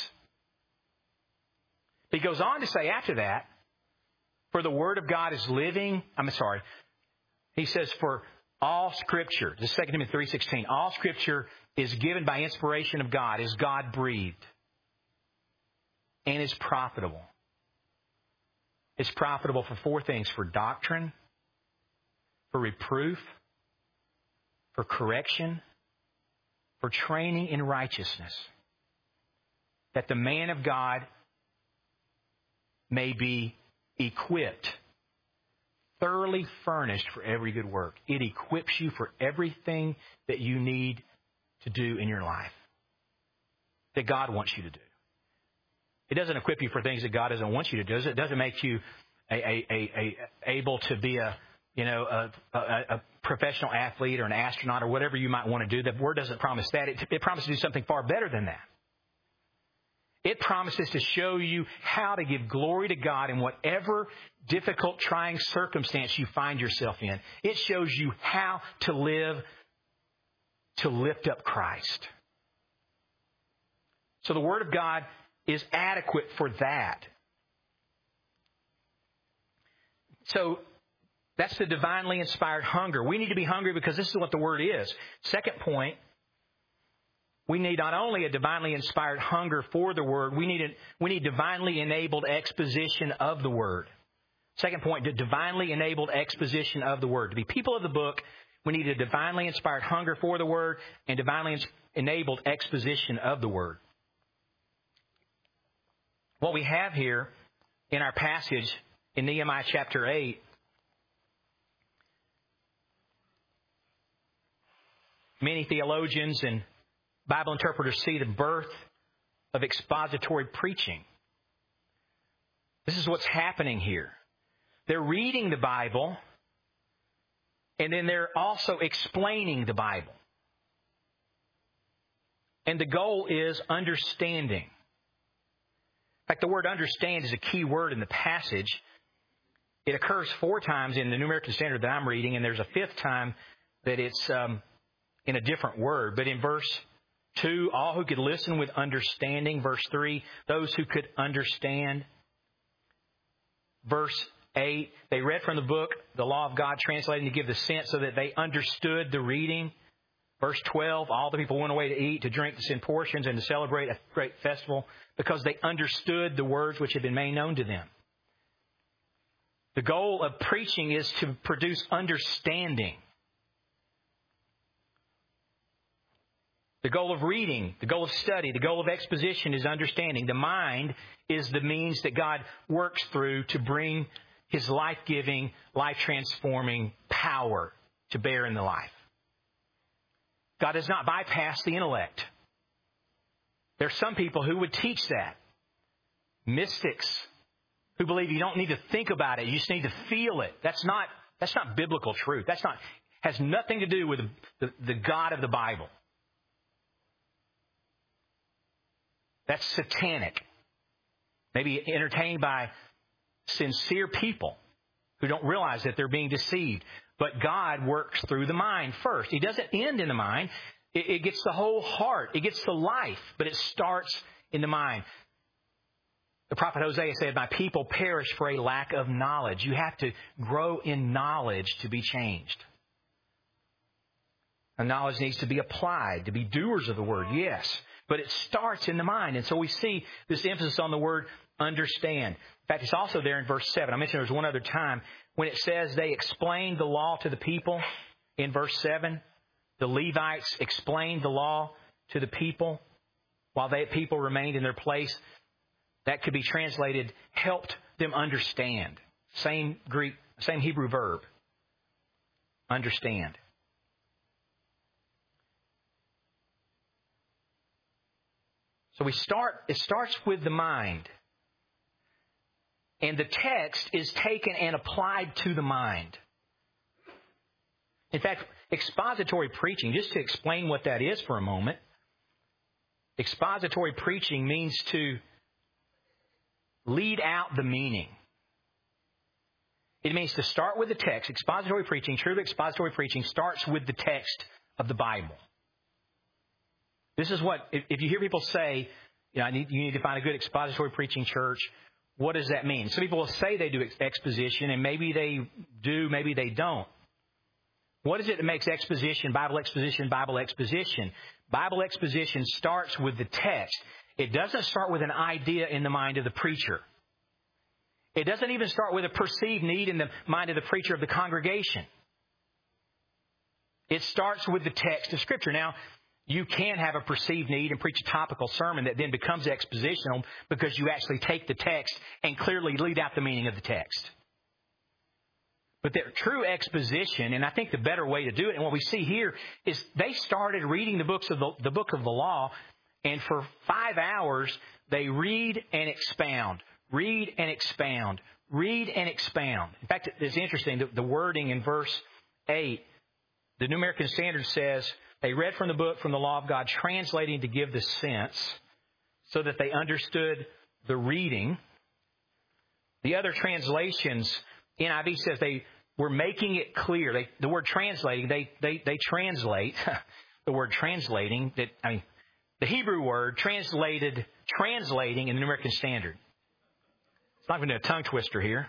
He goes on to say after that, for the Word of God is living. He says, for all Scripture, this is 2 Timothy 3:16, all Scripture is given by inspiration of God, is God-breathed, and is profitable. It's profitable for four things: for doctrine, for reproof, for correction, for training in righteousness, that the man of God may be equipped, thoroughly furnished for every good work. It equips you for everything that you need to do in your life, that God wants you to do. It doesn't equip you for things that God doesn't want you to do. It doesn't make you able to be a professional athlete or an astronaut or whatever you might want to do. The Word doesn't promise that. It promises to do something far better than that. It promises to show you how to give glory to God in whatever difficult, trying circumstance you find yourself in. It shows you how to live to lift up Christ. So the Word of God is adequate for that. So that's the divinely inspired hunger. We need to be hungry because this is what the Word is. Second point, we need not only a divinely inspired hunger for the Word, we need divinely enabled exposition of the Word. Second point, the divinely enabled exposition of the Word. To be people of the book, we need a divinely inspired hunger for the Word and divinely enabled exposition of the Word. What we have here in our passage in Nehemiah chapter 8 many theologians and Bible interpreters see the birth of expository preaching. This is what's happening here. They're reading the Bible, and then they're also explaining the Bible. And the goal is understanding. In fact, the word understand is a key word in the passage. It occurs 4 times in the New American Standard that I'm reading, and there's a 5th time that it's in a different word. But in verse 2, all who could listen with understanding. Verse 3, those who could understand. Verse 8, they read from the book, the law of God, translated to give the sense so that they understood the reading. Verse 12, all the people went away to eat, to drink, to send portions, and to celebrate a great festival because they understood the words which had been made known to them. The goal of preaching is to produce understanding. The goal of reading, the goal of study, the goal of exposition is understanding. The mind is the means that God works through to bring His life-giving, life-transforming power to bear in the life. God does not bypass the intellect. There are some people who would teach that. Mystics who believe you don't need to think about it, you just need to feel it. That's not biblical truth. Has nothing to do with the God of the Bible. That's satanic. Maybe entertained by sincere people who don't realize that they're being deceived. But God works through the mind first. He doesn't end in the mind. It gets the whole heart. It gets the life. But it starts in the mind. The prophet Hosea said, my people perish for a lack of knowledge. You have to grow in knowledge to be changed. And knowledge needs to be applied, to be doers of the word, yes. But it starts in the mind. And so we see this emphasis on the word understand. In fact, it's also there in verse 7. I mentioned there was one other time when it says they explained the law to the people. In verse 7, the Levites explained the law to the people while the people remained in their place. That could be translated, helped them understand. Same Hebrew verb. Understand. So it starts with the mind. And the text is taken and applied to the mind. In fact, expository preaching, just to explain what that is for a moment, expository preaching means to lead out the meaning. It means to start with the text. Expository preaching, truly expository preaching, starts with the text of the Bible. This is what, if you hear people say, you need to find a good expository preaching church, what does that mean? Some people will say they do exposition, and maybe they do, maybe they don't. What is it that makes exposition, Bible exposition, Bible exposition? Bible exposition starts with the text. It doesn't start with an idea in the mind of the preacher. It doesn't even start with a perceived need in the mind of the preacher of the congregation. It starts with the text of Scripture. Now, you can have a perceived need and preach a topical sermon that then becomes expositional because you actually take the text and clearly lead out the meaning of the text. But the true exposition, and I think the better way to do it, and what we see here, is they started reading the book of the law, and for 5 hours they read and expound, read and expound, read and expound. In fact, it's interesting, the wording in verse 8, the New American Standard says, they read from the book, from the law of God, translating to give the sense so that they understood the reading. The other translations, NIV says they were making it clear. The word translating, they translate the word translating. The Hebrew word translating in the New American Standard. It's not going to be a tongue twister here.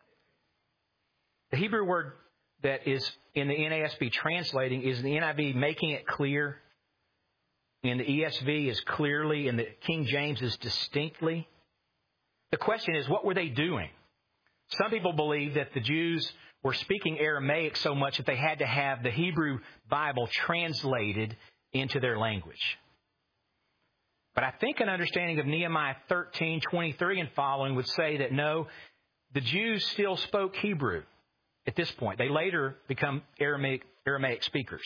The Hebrew word that is in the NASB translating is in the NIV making it clear. In the ESV is clearly. In the King James is distinctly. The question is, what were they doing? Some people believe that the Jews were speaking Aramaic so much that they had to have the Hebrew Bible translated into their language. But I think an understanding of Nehemiah 13:23 and following would say that no, the Jews still spoke Hebrew at this point. They later become Aramaic speakers.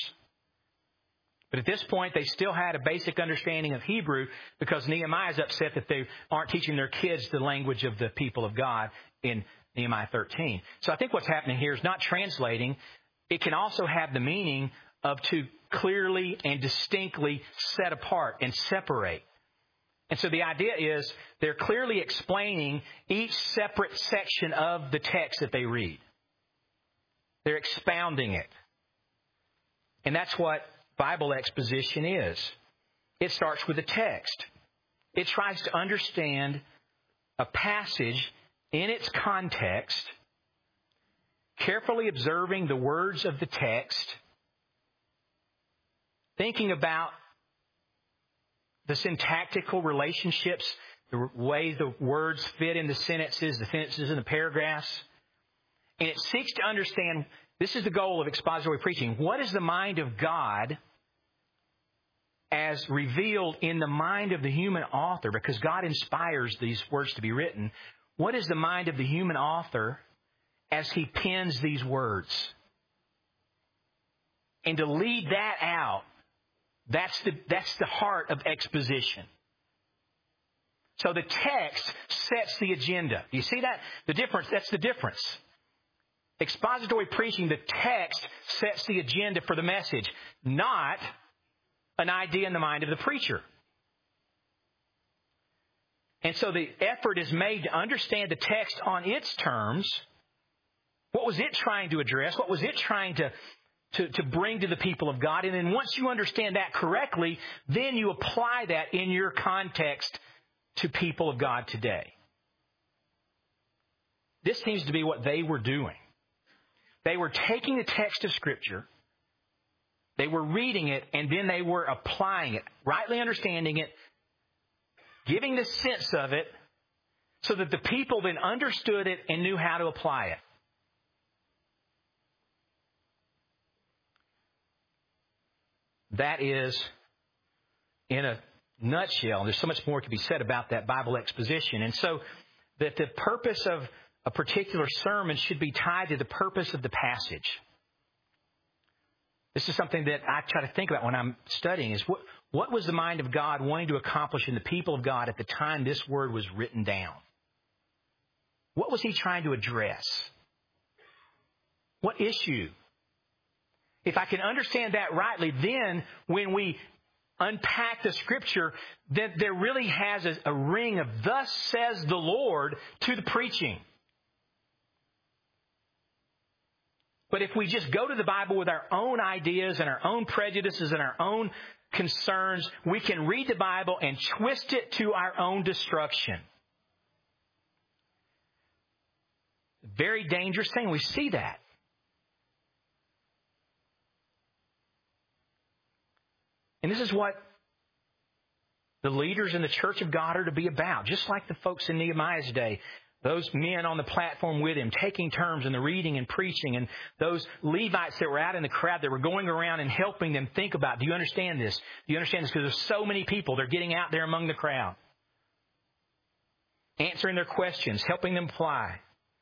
But at this point, they still had a basic understanding of Hebrew because Nehemiah is upset that they aren't teaching their kids the language of the people of God in Nehemiah 13. So I think what's happening here is not translating. It can also have the meaning of to clearly and distinctly set apart and separate. And so the idea is they're clearly explaining each separate section of the text that they read. They're expounding it. And that's what Bible exposition is. It starts with the text. It tries to understand a passage in its context, carefully observing the words of the text, thinking about the syntactical relationships, the way the words fit in the sentences in the paragraphs. And it seeks to understand, this is the goal of expository preaching, what is the mind of God as revealed in the mind of the human author, because God inspires these words to be written. What is the mind of the human author as he pens these words? And to lead that out, that's the heart of exposition. So the text sets the agenda. Do you see that? The difference, that's the difference. Expository preaching, the text sets the agenda for the message, not an idea in the mind of the preacher. And so the effort is made to understand the text on its terms. What was it trying to address? What was it trying to bring to the people of God? And then once you understand that correctly, then you apply that in your context to people of God today. This seems to be what they were doing. They were taking the text of Scripture, they were reading it, and then they were applying it, rightly understanding it, giving the sense of it, so that the people then understood it and knew how to apply it. That is, in a nutshell, there's so much more to be said about that Bible exposition. And so that the purpose of a particular sermon should be tied to the purpose of the passage. This is something that I try to think about when I'm studying, is what was the mind of God wanting to accomplish in the people of God at the time this word was written down? What was he trying to address? What issue? If I can understand that rightly, then when we unpack the Scripture, that there really has a ring of thus says the Lord to the preaching. But if we just go to the Bible with our own ideas and our own prejudices and our own concerns, we can read the Bible and twist it to our own destruction. Very dangerous thing. We see that. And this is what the leaders in the church of God are to be about. Just like the folks in Nehemiah's day. Those men on the platform with him, taking turns in the reading and preaching, and those Levites that were out in the crowd that were going around and helping them think about, do you understand this? Do you understand this? Because there's so many people. They're getting out there among the crowd. Answering their questions, helping them apply.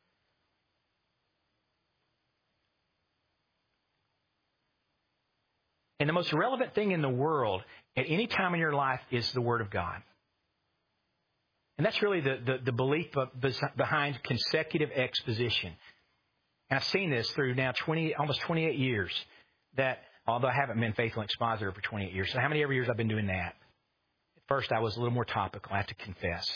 And the most relevant thing in the world at any time in your life is the Word of God. And that's really the belief behind consecutive exposition. And I've seen this through now almost 28 years, that although I haven't been faithful expositor for 28 years. So how many years I've been doing that? At first I was a little more topical, I have to confess.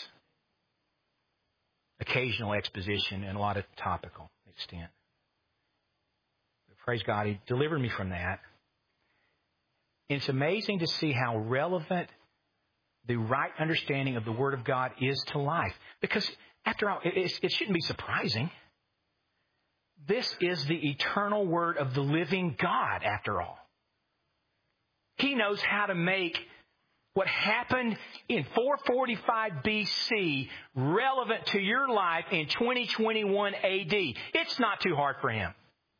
Occasional exposition and a lot of topical extent. But praise God, He delivered me from that. And it's amazing to see how relevant the right understanding of the Word of God is to life. Because, after all, it shouldn't be surprising. This is the eternal Word of the living God, after all. He knows how to make what happened in 445 BC relevant to your life in 2021 AD. It's not too hard for Him.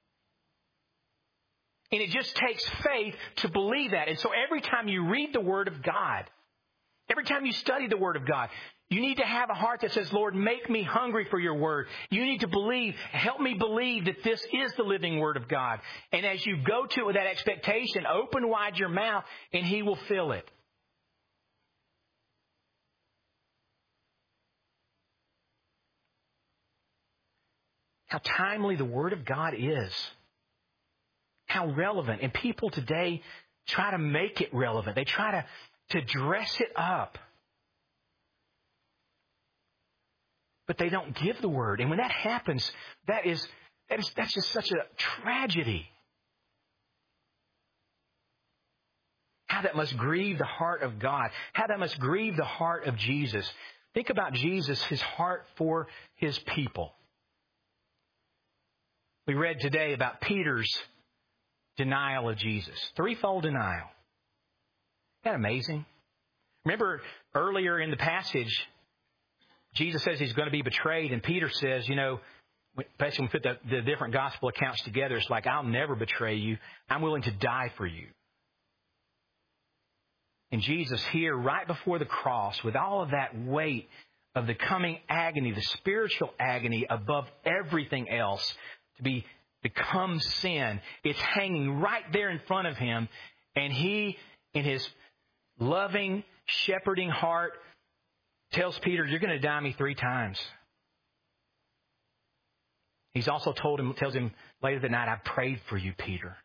And it just takes faith to believe that. And so every time you read the Word of God, every time you study the Word of God, you need to have a heart that says, Lord, make me hungry for your Word. You need to believe, help me believe that this is the living Word of God. And as you go to it with that expectation, open wide your mouth and He will fill it. How timely the Word of God is. How relevant. And people today try to make it relevant. They try to dress it up. But they don't give the Word. And when that happens, that's just such a tragedy. How that must grieve the heart of God. How that must grieve the heart of Jesus. Think about Jesus, His heart for His people. We read today about Peter's denial of Jesus. Threefold denial. Isn't that amazing? Remember earlier in the passage, Jesus says He's going to be betrayed, and Peter says, basically when we put the different gospel accounts together, it's like, I'll never betray you. I'm willing to die for you. And Jesus here, right before the cross, with all of that weight of the coming agony, the spiritual agony above everything else, to become sin, it's hanging right there in front of Him, and He, in His loving, shepherding heart, tells Peter, you're going to deny me 3 times. He's also tells him later that night, I prayed for you, Peter.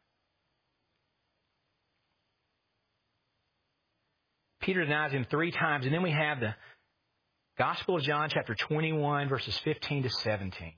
Peter denies Him 3 times, and then we have the Gospel of John, chapter 21, verses 15 to 17.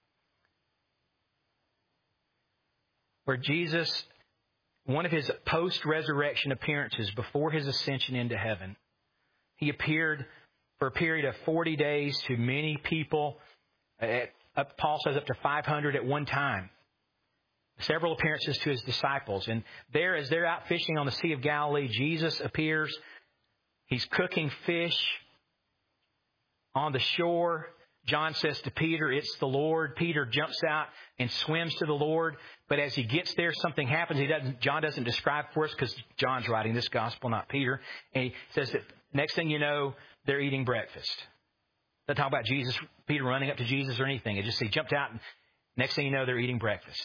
Where Jesus, one of His post-resurrection appearances before His ascension into heaven, He appeared for a period of 40 days to many people. Paul says up to 500 at one time. Several appearances to His disciples. And there, as they're out fishing on the Sea of Galilee, Jesus appears. He's cooking fish on the shore. John says to Peter, it's the Lord. Peter jumps out and swims to the Lord. But as he gets there, something happens. John doesn't describe for us because John's writing this gospel, not Peter. And he says that next thing you know, they're eating breakfast. Doesn't talk about Peter running up to Jesus or anything. It just he jumped out and next thing you know, they're eating breakfast.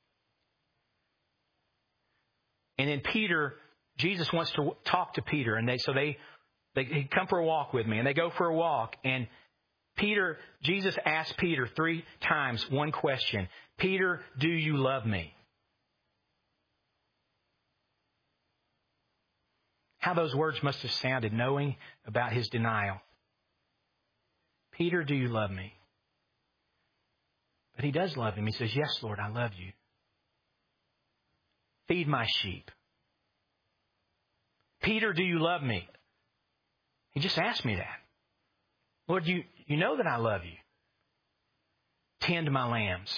And then Jesus wants to talk to Peter. And they come for a walk with me. And they go for a walk. And Jesus asked Peter 3 times one question. Peter, do you love me? How those words must have sounded, knowing about his denial. Peter, do you love me? But he does love him. He says, yes, Lord, I love you. Feed my sheep. Peter, do you love me? He just asked me that. Lord, you know that I love you. Tend my lambs.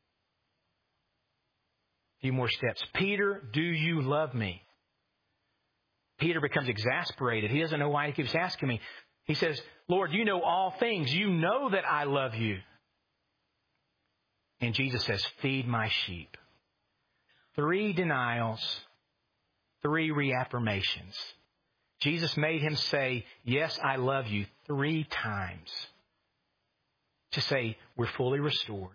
A few more steps. Peter, do you love me? Peter becomes exasperated. He doesn't know why he keeps asking me. He says, Lord, you know all things. You know that I love you. And Jesus says, feed my sheep. 3 denials, 3 reaffirmations. Jesus made him say, yes, I love you 3 times. To say, we're fully restored.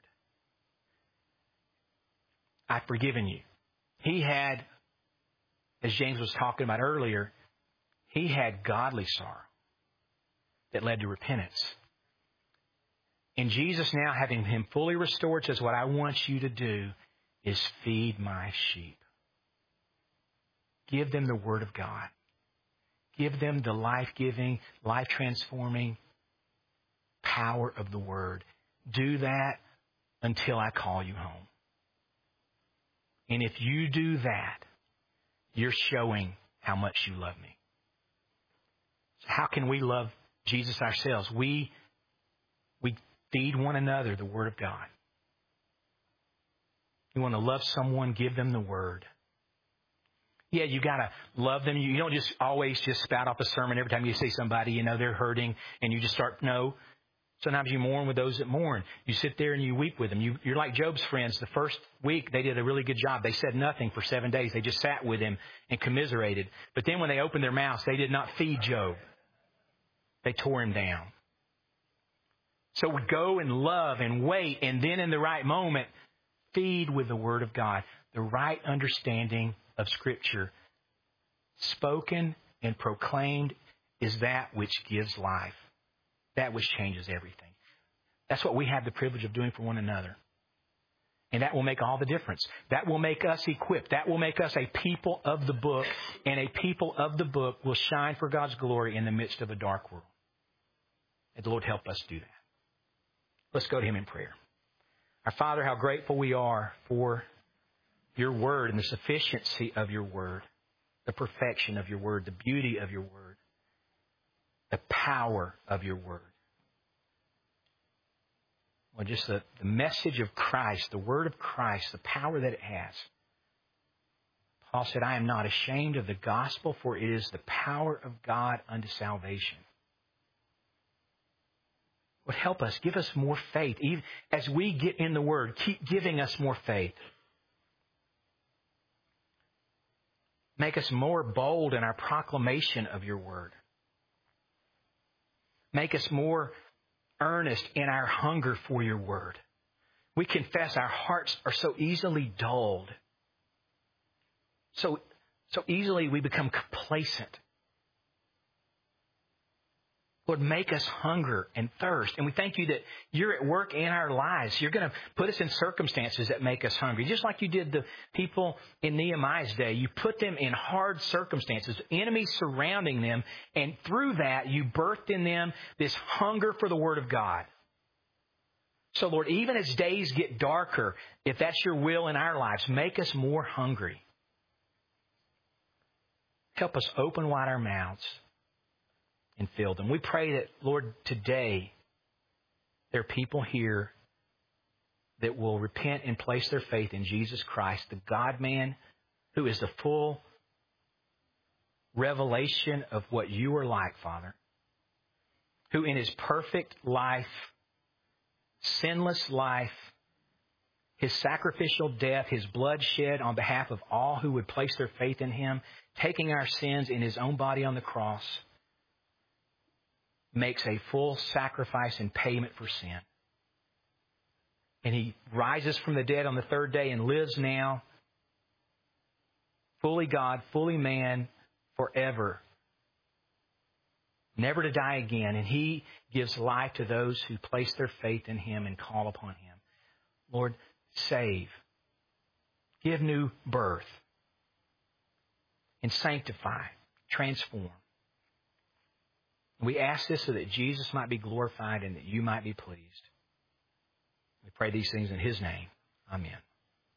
I've forgiven you. He had, as James was talking about earlier, he had godly sorrow that led to repentance. And Jesus now, having him fully restored, says, what I want you to do is feed my sheep. Give them the Word of God. Give them the life-giving, life-transforming power of the Word. Do that until I call you home. And if you do that, you're showing how much you love me. So how can we love Jesus ourselves? We feed one another the Word of God. You want to love someone, give them the Word. Yeah, you got to love them. You don't just always just spout off a sermon every time you see somebody, they're hurting, and you just start, no. Sometimes you mourn with those that mourn. You sit there and you weep with them. You're like Job's friends. The first week, they did a really good job. They said nothing for 7 days. They just sat with him and commiserated. But then when they opened their mouths, they did not feed Job. They tore him down. So we go and love and wait, and then in the right moment, feed with the Word of God. The right understanding of Scripture, spoken and proclaimed, is that which gives life. That which changes everything. That's what we have the privilege of doing for one another. And that will make all the difference. That will make us equipped. That will make us a people of the book. And a people of the book will shine for God's glory in the midst of a dark world. And the Lord help us do that. Let's go to Him in prayer. Our Father, how grateful we are for your Word and the sufficiency of your Word, the perfection of your Word, the beauty of your Word, the power of your Word. Well, just the message of Christ, the Word of Christ, the power that it has. Paul said, I am not ashamed of the gospel, for it is the power of God unto salvation. Lord, help us. Give us more faith. Even as we get in the Word, keep giving us more faith. Make us more bold in our proclamation of your Word. Make us more earnest in our hunger for your Word. We confess our hearts are so easily dulled. So easily we become complacent. Lord, make us hunger and thirst. And we thank you that you're at work in our lives. You're going to put us in circumstances that make us hungry. Just like you did the people in Nehemiah's day. You put them in hard circumstances, enemies surrounding them. And through that, you birthed in them this hunger for the Word of God. So, Lord, even as days get darker, if that's your will in our lives, make us more hungry. Help us open wide our mouths and fill them. We pray that, Lord, today there are people here that will repent and place their faith in Jesus Christ, the God-man, who is the full revelation of what you are like, Father, who in his perfect life, sinless life, his sacrificial death, his blood shed on behalf of all who would place their faith in him, taking our sins in his own body on the cross, makes a full sacrifice and payment for sin. And he rises from the dead on the third day and lives now, fully God, fully man, forever, never to die again. And he gives life to those who place their faith in him and call upon him. Lord, save, give new birth, and sanctify, transform. We ask this so that Jesus might be glorified and that you might be pleased. We pray these things in his name. Amen.